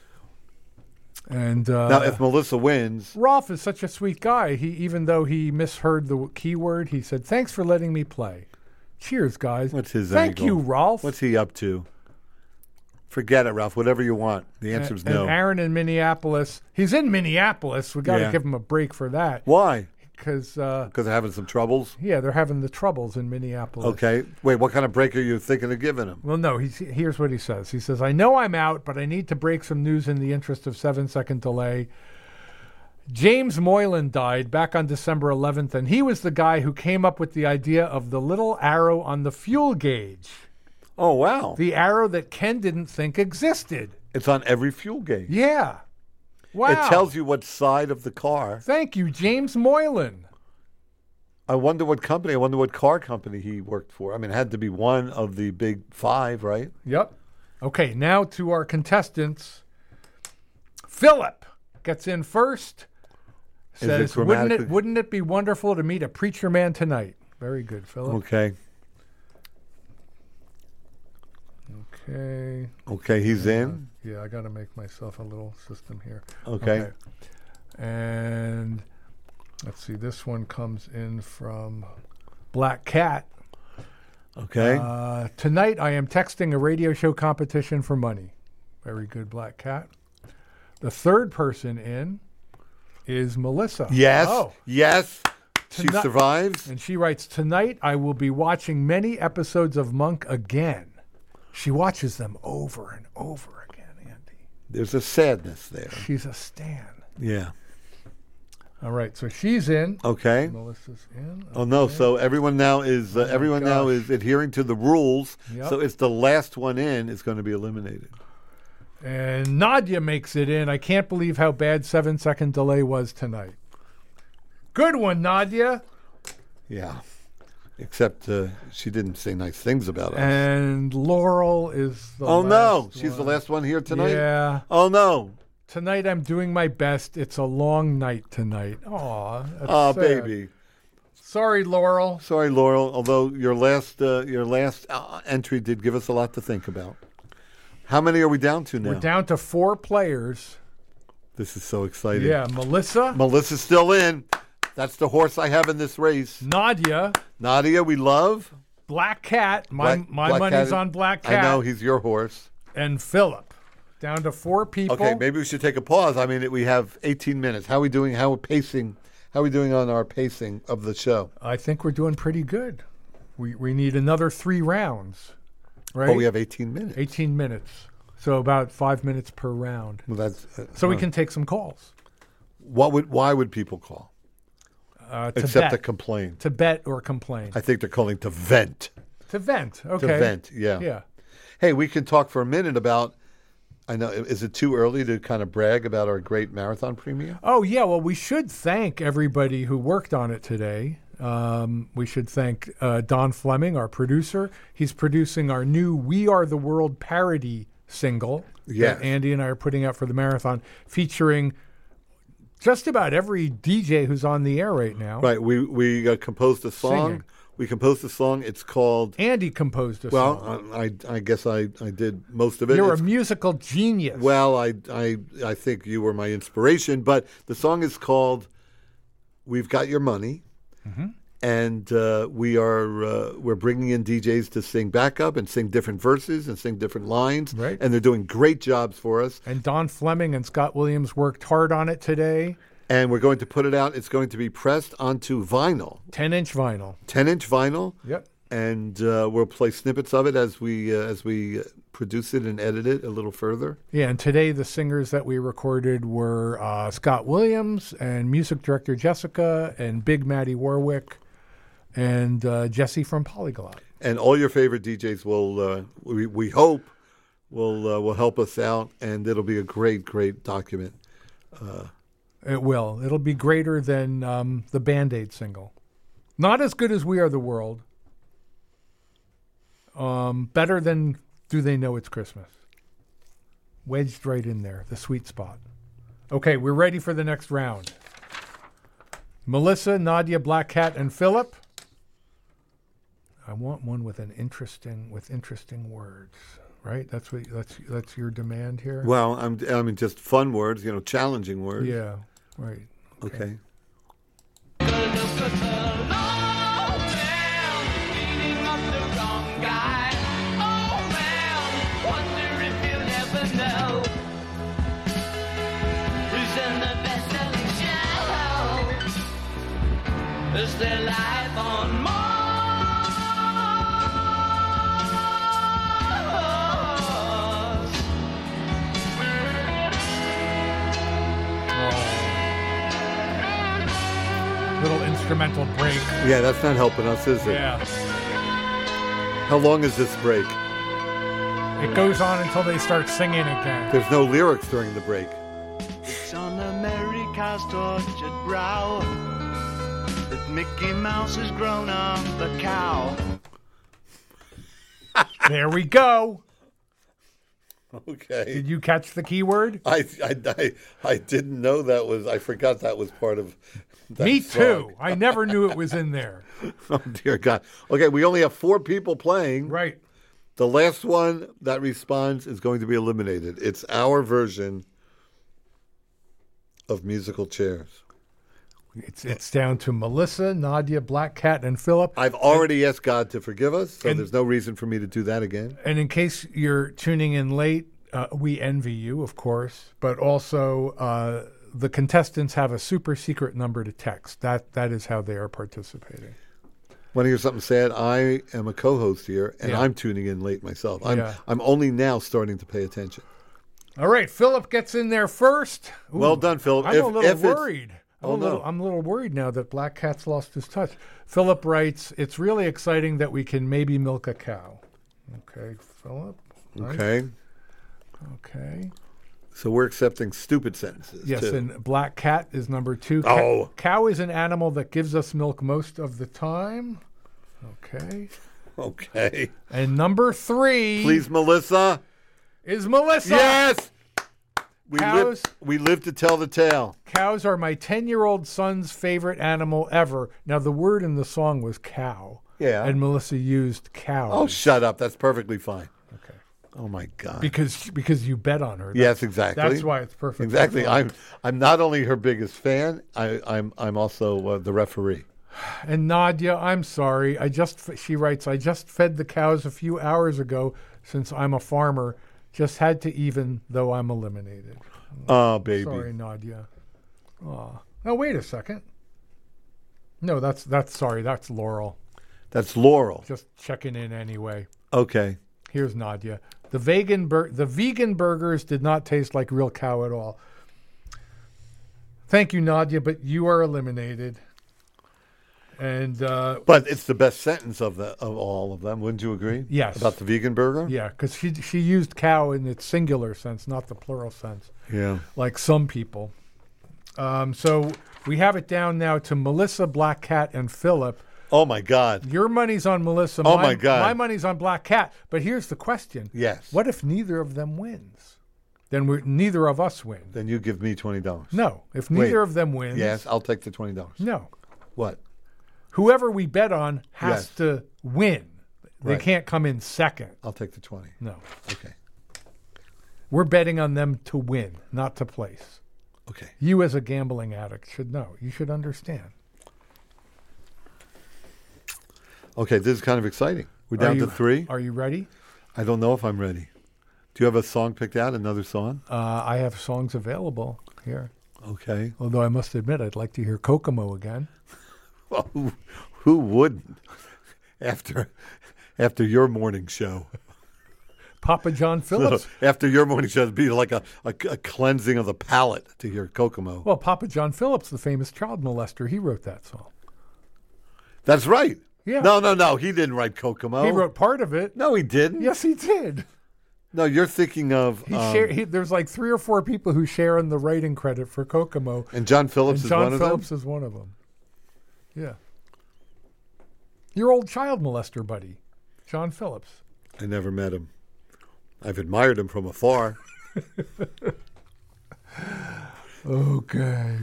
And now, if Melissa wins, Rolf is such a sweet guy. Even though he misheard the keyword, he said, "Thanks for letting me play." Cheers, guys. What's his Thank angle? you, Rolf. What's he up to? Forget it, Ralph. Whatever you want. The answer's no. And Aaron in Minneapolis. He's in Minneapolis. We got to give him a break for that. Why? Because they're having some troubles? Yeah, they're having the troubles in Minneapolis. Okay. Wait, what kind of break are you thinking of giving him? Well, no, here's what he says. He says, I know I'm out, but I need to break some news in the interest of 7-second delay. James Moylan died back on December 11th, and he was the guy who came up with the idea of the little arrow on the fuel gauge. Oh, wow. The arrow that Ken didn't think existed. It's on every fuel gauge. Yeah. Wow. It tells you what side of the car. Thank you, James Moylan. I wonder what company. I wonder what car company he worked for. I mean, it had to be one of the big 5, right? Yep. Okay, now to our contestants. Philip gets in first. Says, wouldn't it be wonderful to meet a preacher man tonight? Very good, Philip. Okay. Okay, he's in. Yeah, I got to make myself a little system here. Okay. And let's see, this one comes in from Black Cat. Okay. Tonight I am texting a radio show competition for money. Very good, Black Cat. The third person in is Melissa. Yes. Yes. She survives. And she writes, tonight I will be watching many episodes of Monk again. She watches them over and over again, Andy. There's a sadness there. She's a stan. Yeah. All right, so she's in. Okay. Melissa's in. Okay. Oh no! So everyone now is now is adhering to the rules. Yep. So it's the last one in is going to be eliminated. And Nadia makes it in. I can't believe how bad 7-second delay was tonight. Good one, Nadia. Yeah. Except she didn't say nice things about us. And Laurel is the last no! She's the last one here tonight? Yeah. Oh, no. Tonight I'm doing my best. It's a long night tonight. Aw, that's sad. Baby. Sorry, Laurel. Sorry, Laurel. Although your last entry did give us a lot to think about. How many are we down to now? We're down to 4 players. This is so exciting. Yeah, Melissa. Melissa's still in. That's the horse I have in this race. Nadia, we love. Black Cat. My money's on Black Cat. I know, he's your horse. And Philip. Down to 4 people. Okay, maybe we should take a pause. I mean, we have 18 minutes. How are we doing? How are we doing on our pacing of the show? I think we're doing pretty good. We need another 3 rounds, right? Oh, we have 18 minutes. 18 minutes. So about 5 minutes per round. Well, that's so we can take some calls. Why would people call? Except to complain. To bet or complain. I think they're calling to vent. To vent, okay. To vent, yeah. Yeah. Hey, we can talk for a minute about, I know, is it too early to kind of brag about our great marathon premiere? Oh, yeah. Well, we should thank everybody who worked on it today. We should thank Don Fleming, our producer. He's producing our new We Are the World parody single that Andy and I are putting out for the marathon, featuring just about every DJ who's on the air right now. Right. We composed a song. Singing. We composed a song. It's called... Andy composed a song. Well, I guess I did most of it. You're a musical genius. Well, I think you were my inspiration. But the song is called We've Got Your Money. Mm-hmm. And we're bringing in DJs to sing backup and sing different verses and sing different lines. Right. And they're doing great jobs for us. And Don Fleming and Scott Williams worked hard on it today. And we're going to put it out. It's going to be pressed onto vinyl. 10-inch vinyl. 10-inch vinyl. Yep. And we'll play snippets of it as we produce it and edit it a little further. Yeah, and today the singers that we recorded were Scott Williams and music director Jessica and Big Maddie Warwick and Jesse from Polyglot. And all your favorite DJs will, we hope, will help us out, and it'll be a great, great document. It will. It'll be greater than the Band-Aid single. Not as good as We Are the World. Better than Do They Know It's Christmas? Wedged right in there, the sweet spot. Okay, we're ready for the next round. Melissa, Nadia, Black Cat, and Philip. I want one with interesting words. Right? That's your demand here. Well, I mean, just fun words, challenging words. Yeah. Right. Okay. Is there life on Mars? Little instrumental break. Yeah, that's not helping us, is it? Yeah. How long is this break? It goes on until they start singing again. There's no lyrics during the break. It's on America's tortured brow. The Mickey Mouse has grown up the cow. There we go. Okay. Did you catch the keyword? I didn't know that was. I forgot that was part of. That Me song. too. I never knew it was in there. Oh dear God. Okay, we only have 4 people playing. Right. The last one that responds is going to be eliminated. It's our version of musical chairs. It's down to Melissa, Nadia, Black Cat, and Philip. I've already asked God to forgive us, so there's no reason for me to do that again. And in case you're tuning in late, we envy you, of course, but also the contestants have a super secret number to text. That is how they are participating. Want to hear something sad? I am a co-host here, and I'm tuning in late myself. I'm only now starting to pay attention. All right, Philip gets in there first. Ooh, well done, Philip. I'm a little worried. I'm a little worried now that Black Cat's lost his touch. Philip writes, it's really exciting that we can maybe milk a cow. Okay, Philip. Okay. Okay. So we're accepting stupid sentences, yes, too. And Black Cat is number 2. Oh. Cow is an animal that gives us milk most of the time. Okay. Okay. And number 3. Please, Melissa. Is Melissa. Yes! We live to tell the tale. Cows are my 10-year-old son's favorite animal ever. Now, the word in the song was cow. Yeah. And Melissa used cow. Oh, shut up. That's perfectly fine. Okay. Oh, my God. Because you bet on her. Yes, exactly. That's why it's perfect. Exactly. I'm not only her biggest fan, I'm also the referee. And Nadia, I'm sorry. She writes, I just fed the cows a few hours ago since I'm a farmer. Just had to even, though I'm eliminated. Oh, baby. Sorry, Nadia. Oh. Now, wait a second. No, that's Laurel. That's Laurel. Just checking in anyway. Okay. Here's Nadia. The vegan burgers did not taste like real cow at all. Thank you, Nadia, but you are eliminated. And but it's the best sentence of all of them, wouldn't you agree? Yes. About the vegan burger? Yeah, because she used cow in its singular sense, not the plural sense. Yeah. Like some people. So we have it down now to Melissa, Black Cat, and Philip. Oh, my God. Your money's on Melissa. Oh, my God. My money's on Black Cat. But here's the question. Yes. What if neither of them wins? Then neither of us win. Then you give me $20. No. If neither of them wins. Yes, I'll take the $20. No. What? Whoever we bet on has to win. They Right. can't come in second. I'll take the 20. No. Okay. We're betting on them to win, not to place. Okay. You as a gambling addict should know. You should understand. Okay, this is kind of exciting. We're down to 3. Are you ready? I don't know if I'm ready. Do you have a song picked out, another song? I have songs available here. Okay. Although I must admit, I'd like to hear Kokomo again. Well, who wouldn't? After your morning show. Papa John Phillips. So after your morning show, it'd be like a cleansing of the palate to hear Kokomo. Well, Papa John Phillips, the famous child molester, he wrote that song. That's right. Yeah. No. He didn't write Kokomo. He wrote part of it. No, he didn't. Yes, he did. No, you're thinking of... there's like 3 or 4 people who share in the writing credit for Kokomo. And John Phillips is one of them? John Phillips is one of them. Yeah. Your old child molester buddy, John Phillips. I never met him. I've admired him from afar. Okay.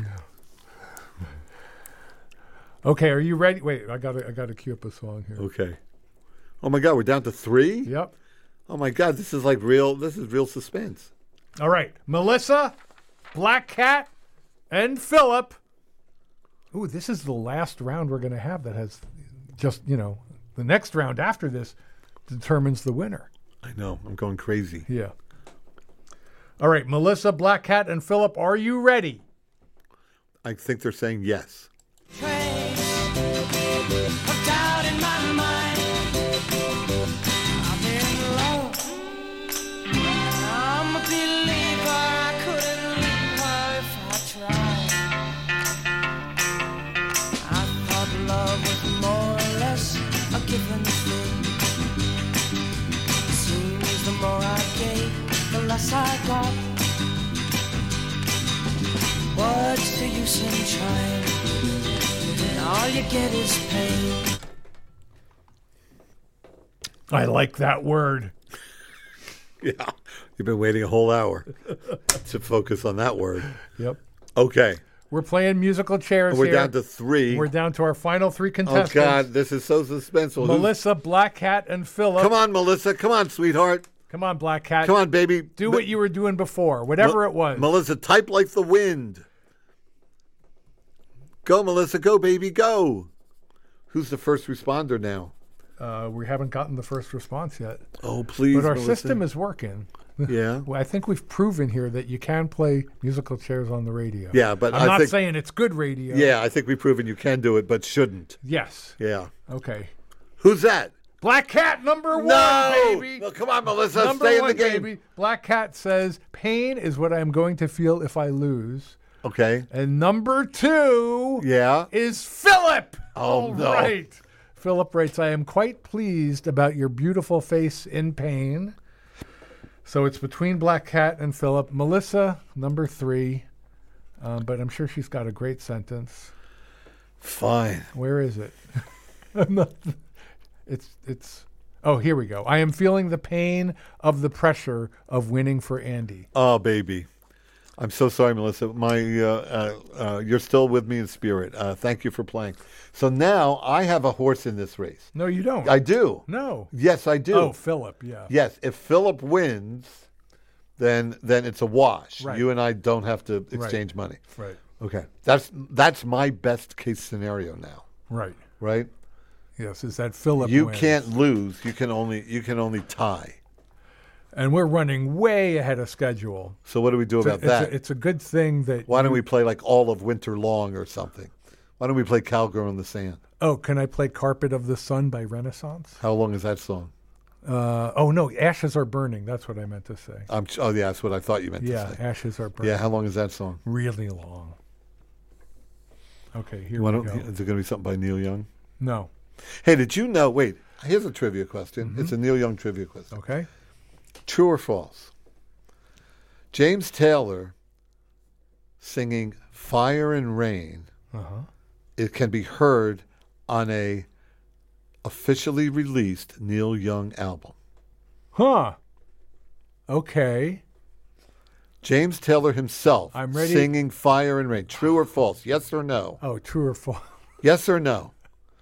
Okay, are you ready? Wait, I gotta cue up a song here. Okay. Oh my God, we're down to 3? Yep. Oh my God, this is real suspense. All right, Melissa, Black Cat, and Philip. Ooh, this is the last round we're going to have that has just, the next round after this determines the winner. I know, I'm going crazy. Yeah. All right, Melissa, Black Cat, and Philip, are you ready? I think they're saying yes. I got. What's the use in trying? all you get is pain. I like that word. Yeah, you've been waiting a whole hour to focus on that word. Yep. Okay. We're playing musical chairs We're here. down to 3. We're down to our final 3 contestants. Oh, God, this is so suspenseful. Melissa, Black Cat, and Philip. Come on, Melissa. Come on, sweetheart. Come on, Black Cat. Come on, baby. Do what you were doing before, whatever it was. Melissa, type like the wind. Go, Melissa. Go, baby. Go. Who's the first responder now? We haven't gotten the first response yet. Oh, please, But our Melissa. system is working. Yeah. Well, I think we've proven here that you can play musical chairs on the radio. Yeah, but I'm not saying it's good radio. Yeah, I think we've proven you can do it, but shouldn't. Yes. Yeah. Okay. Who's that? Black Cat number 1, baby. No, come on, Melissa. Number Stay 1, in the game. baby. Black Cat says, pain is what I'm going to feel if I lose. Okay. And number 2 is Philip. Oh, no. All right. Philip writes, I am quite pleased about your beautiful face in pain. So it's between Black Cat and Philip. Melissa, number 3. But I'm sure she's got a great sentence. Fine. Where is it? It's. Oh, here we go. I am feeling the pain of the pressure of winning for Andy. Oh, baby. I'm so sorry, Melissa. You're still with me in spirit. Thank you for playing. So now I have a horse in this race. No, you don't. I do. No. Yes, I do. Oh, Philip, yeah. Yes, if Philip wins, then it's a wash. Right. You and I don't have to exchange money. Right. Okay. That's my best case scenario now. Right. Right? Yes, is that Philip You wins. can't lose. You can only tie. And we're running way ahead of schedule. So what do we do about that? It's a good thing that... Why don't we play like All of Winter Long or something? Why don't we play Cowgirl in the Sand? Oh, can I play Carpet of the Sun by Renaissance? How long is that song? No, Ashes Are Burning. That's what I meant to say. Yeah, that's what I thought you meant to say. Yeah, Ashes Are Burning. Yeah, how long is that song? Really long. Okay, here we go. Is it going to be something by Neil Young? No. Hey, did you know... Wait, here's a trivia question. Mm-hmm. It's a Neil Young trivia question. Okay. True or false? James Taylor singing Fire and Rain, it can be heard on a officially released Neil Young album. Huh. Okay. James Taylor himself I'm ready. Singing Fire and Rain. True or false? Yes or no? Oh, true or false? Yes or no?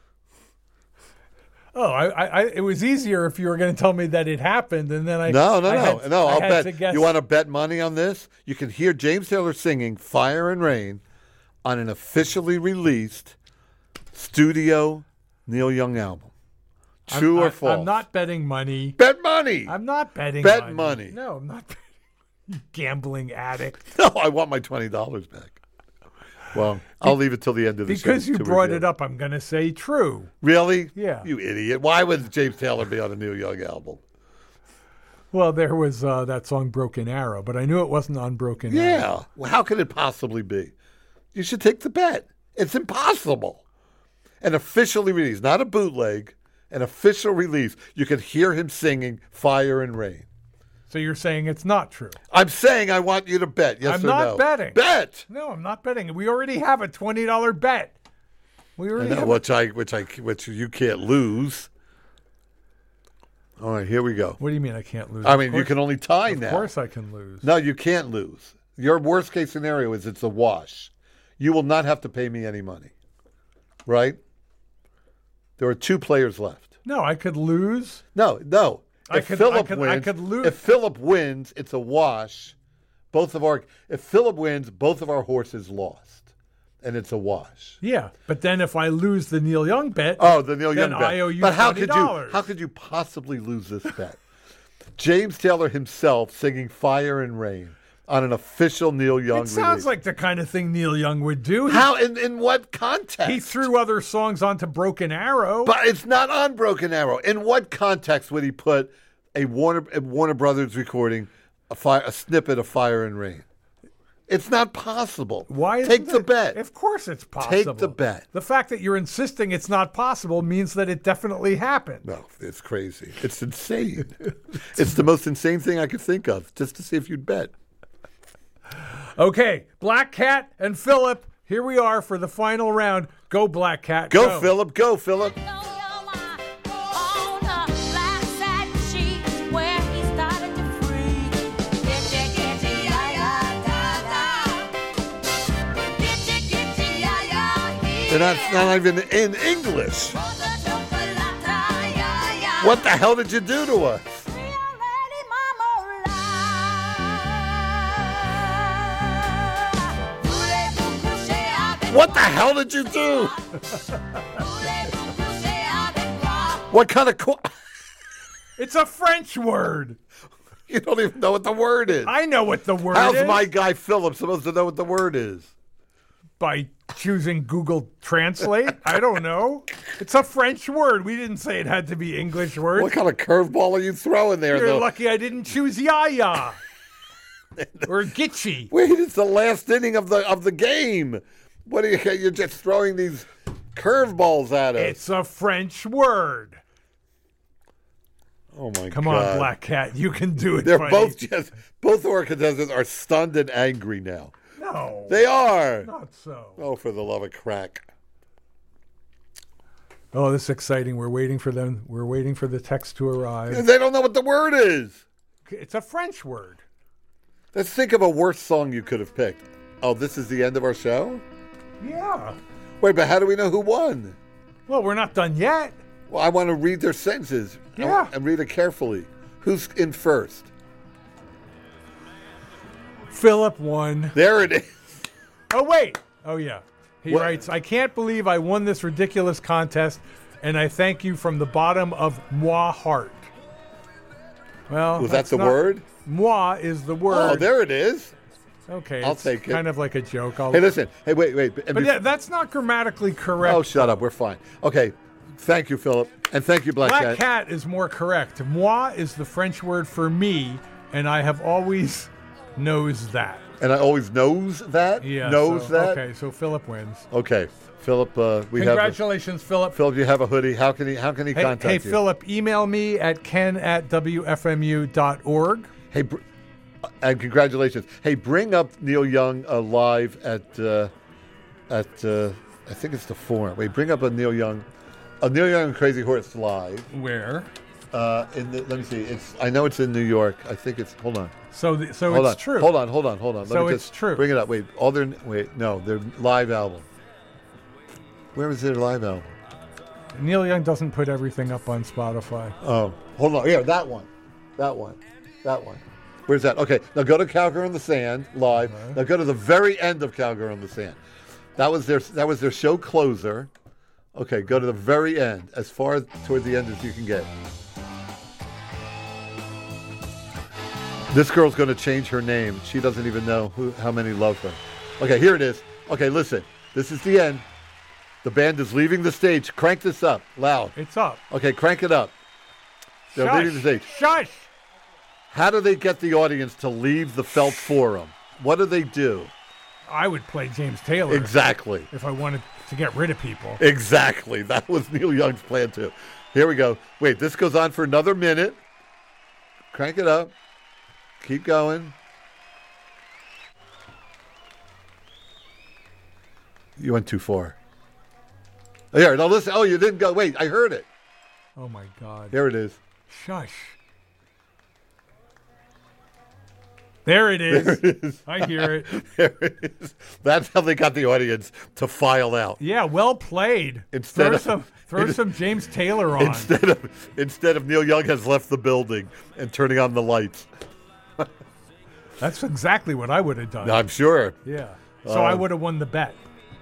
Oh, it was easier if you were going to tell me that it happened, and then No. I'll bet. You want to bet money on this? You can hear James Taylor singing "Fire and Rain" on an officially released studio Neil Young album. True or false? I'm not betting money. Bet money. I'm not betting. Bet money. No, I'm not. You gambling addict. No, I want my $20 back. Well, I'll leave it till the end of the show. Because you brought it up, I'm going to say true. Really? Yeah. You idiot. Why would James Taylor be on a Neil Young album? Well, there was that song Broken Arrow, but I knew it wasn't on Broken Arrow. Yeah. Well, how could it possibly be? You should take the bet. It's impossible. An officially released, not a bootleg, an official release. You can hear him singing Fire and Rain. So you're saying it's not true? I'm saying I want you to bet. Yes I'm or no? I'm not betting. Bet. No, I'm not betting. We already have a $20 bet. We already have which you can't lose. All right, here we go. What do you mean I can't lose? I mean, you can only tie now. Of course I can lose. No, you can't lose. Your worst case scenario is it's a wash. You will not have to pay me any money. Right? There are 2 players left. No, I could lose. No. If Philip lose. If Philip wins, it's a wash. If Philip wins, both of our horses lost, and it's a wash. Yeah, but then if I lose the Neil Young bet, the Neil Young bet. I owe you but $20. how could you possibly lose this bet? James Taylor himself singing "Fire and Rain" on an official Neil Young release. It sounds like the kind of thing Neil Young would do. How? In what context? He threw other songs onto Broken Arrow. But it's not on Broken Arrow. In what context would he put a Warner Brothers recording, a snippet of Fire and Rain? It's not possible. Why? Take the bet. Of course it's possible. Take the bet. The fact that you're insisting it's not possible means that it definitely happened. No, it's crazy. It's insane. It's the most insane thing I could think of, just to see if you'd bet. Okay, Black Cat and Philip, here we are for the final round. Go, Black Cat. Go, Philip. Go, Philip. They're not even in English. What the hell did you do to us? What the hell did you do? What kind of... It's a French word. You don't even know what the word is. I know what the word is. How's my guy Philip supposed to know what the word is? By choosing Google Translate? I don't know. It's a French word. We didn't say it had to be English words. What kind of curveball are you throwing there, You're lucky I didn't choose Yaya. Or Gitchy. Wait, it's the last inning of the game. What are you're just throwing these curveballs at us. It's a French word. Oh, my God. Come on, Black Cat. You can do it, They're buddy. both of our contestants are stunned and angry now. No. They are. Not so. Oh, for the love of crack. Oh, this is exciting. We're waiting for them. We're waiting for the text to arrive. They don't know what the word is. It's a French word. Let's think of a worse song you could have picked. Oh, this is the end of our show? Yeah. Wait, but how do we know who won? Well, we're not done yet. Well, I want to read their sentences. Yeah. And read it carefully. Who's in first? Philip won. There it is. Oh, wait. Oh, yeah. He writes, I can't believe I won this ridiculous contest, and I thank you from the bottom of moi heart. Well, was that the word? Moi is the word. Oh, there it is. Okay, I'll take it. Kind of like a joke. Hey, listen. Hey, wait. But yeah, that's not grammatically correct. Oh, shut up. We're fine. Okay. Thank you, Philip. And thank you, Black Cat. Black Cat is more correct. Moi is the French word for me, and I have always knows that. And I always knows that? Yeah. Knows that? Okay, so Philip wins. Okay. Philip, Congratulations, Philip. Philip, you have a hoodie. How can he contact you? Hey, Philip, email me at ken@wfmu.org. Hey, and congratulations. Hey, bring up Neil Young live at I think it's the Forum. Wait, bring up a Neil Young and Crazy Horse live. Where? Let me see. I know it's in New York. I think it's. Hold on. So it's true. Hold on. So it's true. Bring it up. Wait. Their live album. Where was their live album? Neil Young doesn't put everything up on Spotify. Oh, hold on. Yeah, that one. Where's that? Okay, now go to Cowgirl in the Sand live. Right. Now go to the very end of Cowgirl in the Sand. That was their show closer. Okay, go to the very end, as far toward the end as you can get. This girl's going to change her name. She doesn't even know how many love her. Okay, here it is. Okay, listen. This is the end. The band is leaving the stage. Crank this up loud. It's up. Okay, crank it up. They're leaving the stage. Shush! How do they get the audience to leave the Felt Forum? What do they do? I would play James Taylor. Exactly. If I wanted to get rid of people. Exactly. That was Neil Young's plan, too. Here we go. Wait, this goes on for another minute. Crank it up. Keep going. You went too far. Here, now listen. Oh, you didn't go. Wait, I heard it. Oh, my God. There it is. Shush. There it is. There it is. I hear it. There it is. That's how they got the audience to file out. Yeah, well played. Throw some James Taylor on. Instead of Neil Young has left the building and turning on the lights. That's exactly what I would have done. I'm sure. Yeah. So I would have won the bet.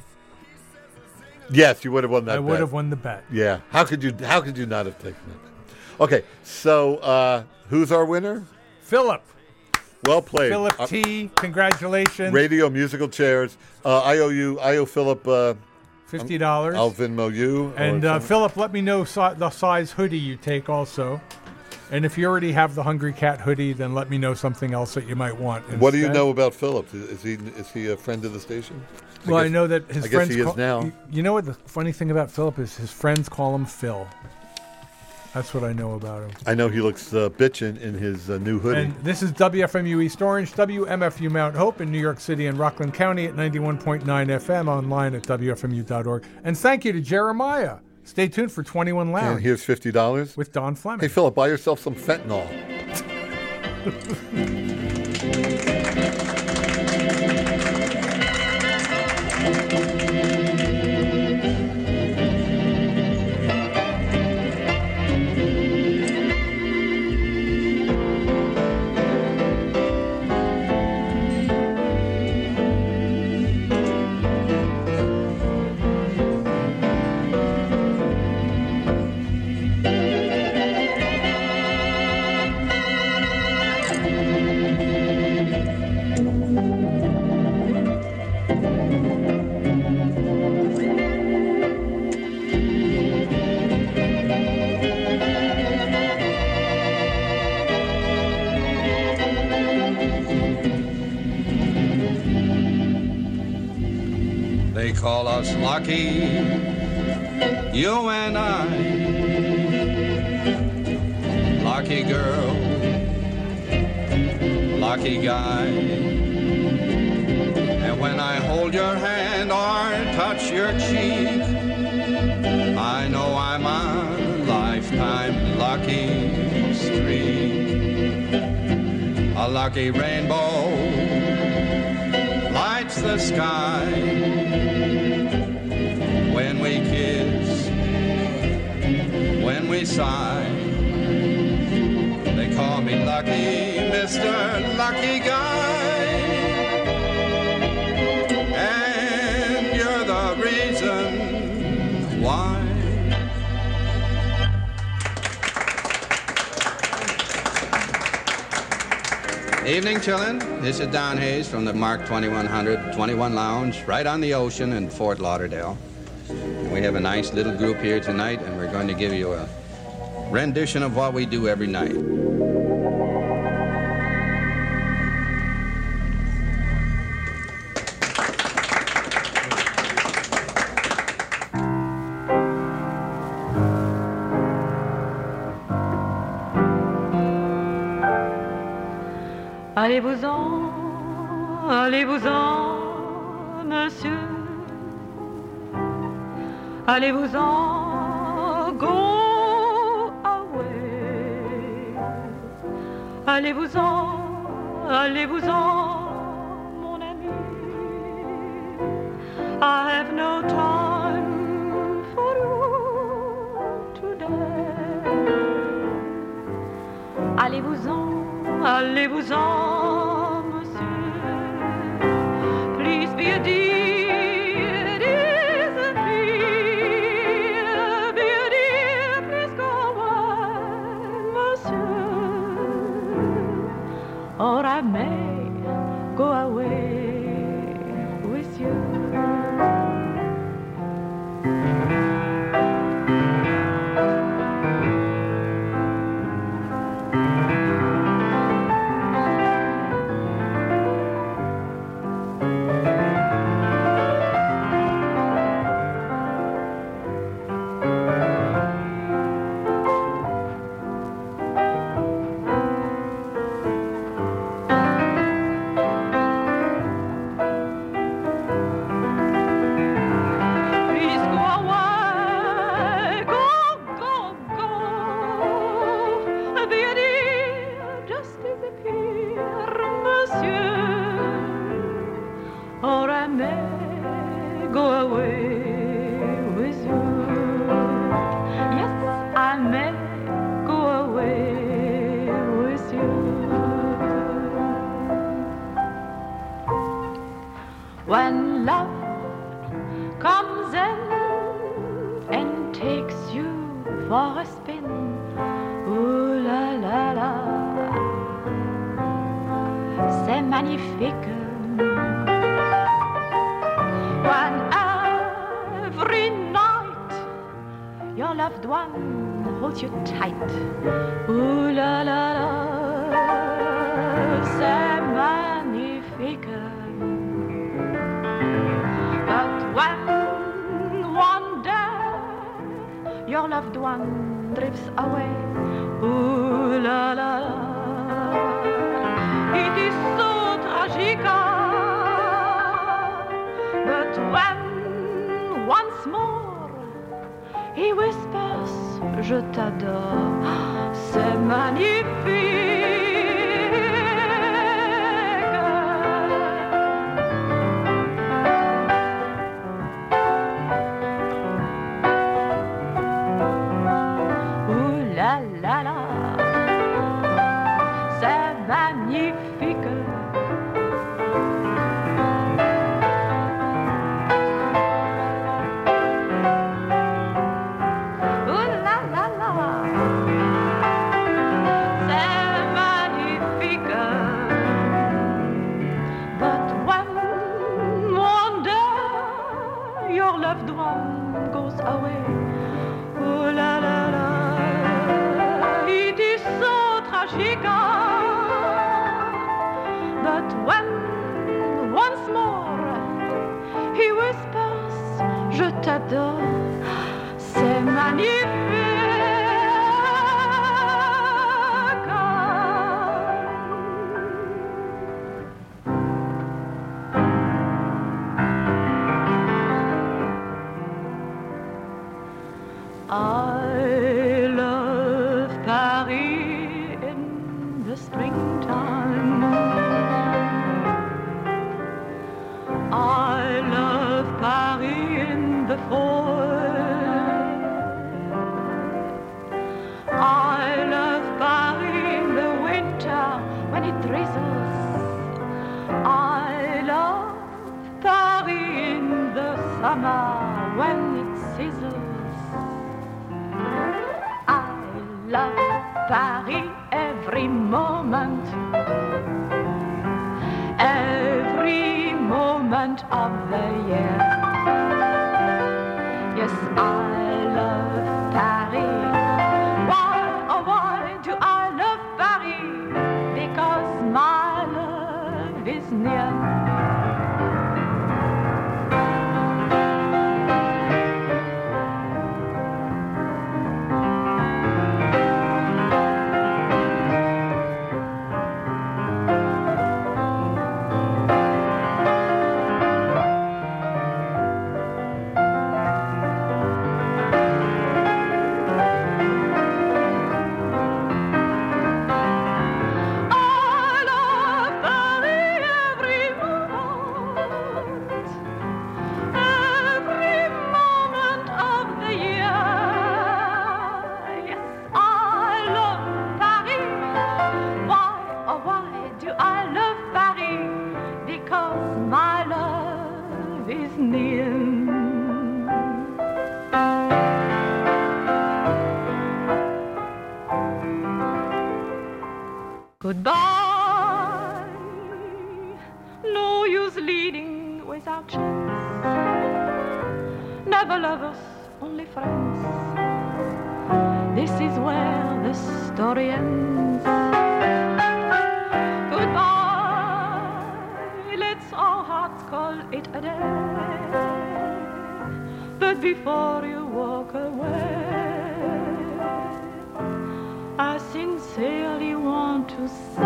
Yes, you would have won that bet. I would have won the bet. Yeah. How could you not have taken it? Okay, so who's our winner? Philip. Well played. Philip T. Congratulations. Radio musical chairs. I owe Philip $50. I'll Venmo you. And Philip, let me know the size hoodie you take also. And if you already have the Hungry Cat hoodie, then let me know something else that you might want instead. What do you know about Philip? Is he a friend of the station? I know that his friends. I guess he is now. You know what the funny thing about Philip is? His friends call him Phil. That's what I know about him. I know he looks bitchin' in his new hoodie. And this is WFMU East Orange, WMFU Mount Hope in New York City and Rockland County at 91.9 FM, online at WFMU.org. And thank you to Jeremiah. Stay tuned for 21 Lounge. And here's $50. With Don Fleming. Hey, Philip, buy yourself some fentanyl. They call us lucky, you and I. Lucky girl, lucky guy. And when I hold your hand or touch your cheek, I know I'm on a lifetime lucky streak. A lucky rainbow lights the sky. When we kiss, when we sigh, they call me lucky, Mr. Lucky Guy. And you're the reason why. Evening, chillin'. This is Don Hayes from the Mark 2100 21 Lounge, right on the ocean in Fort Lauderdale. We have a nice little group here tonight, and we're going to give you a rendition of what we do every night. Allez-vous-en, monsieur. Allez-vous-en, go away. Allez-vous-en, allez-vous-en, mon ami. I have no time for you today. Allez-vous-en, allez-vous-en, monsieur. Please be a dear. Or I may go away with you. When love comes in and takes you for a spin, ooh la la la, c'est magnifique. When every night your loved one holds you tight, ooh la la la, c'est magnifique. But when one day your loved one one drifts away. Ooh la la la. It is so tragic. But when once more he whispers, je t'adore, c'est magnifique. C'est magnifique. I love Paris in the springtime. I love Paris in the fall. I love Paris in the winter when it drizzles. I love Paris in the summer when it sizzles. I love Paris every moment. Every moment of the year. Yes, I love Paris. Why, oh why do I love Paris? Because my love is near. Goodbye. No use leading without chance. Never lovers, only friends. This is where the story ends. Goodbye. Let's our hearts call it a day. But before you walk away, I sincerely want to say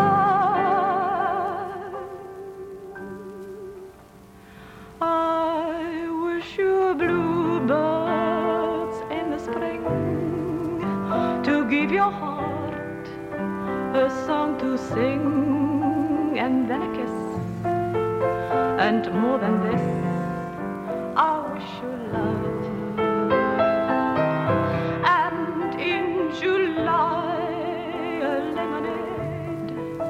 I wish you bluebirds in the spring to give your heart a song to sing and then a kiss. And more than this, I wish you love.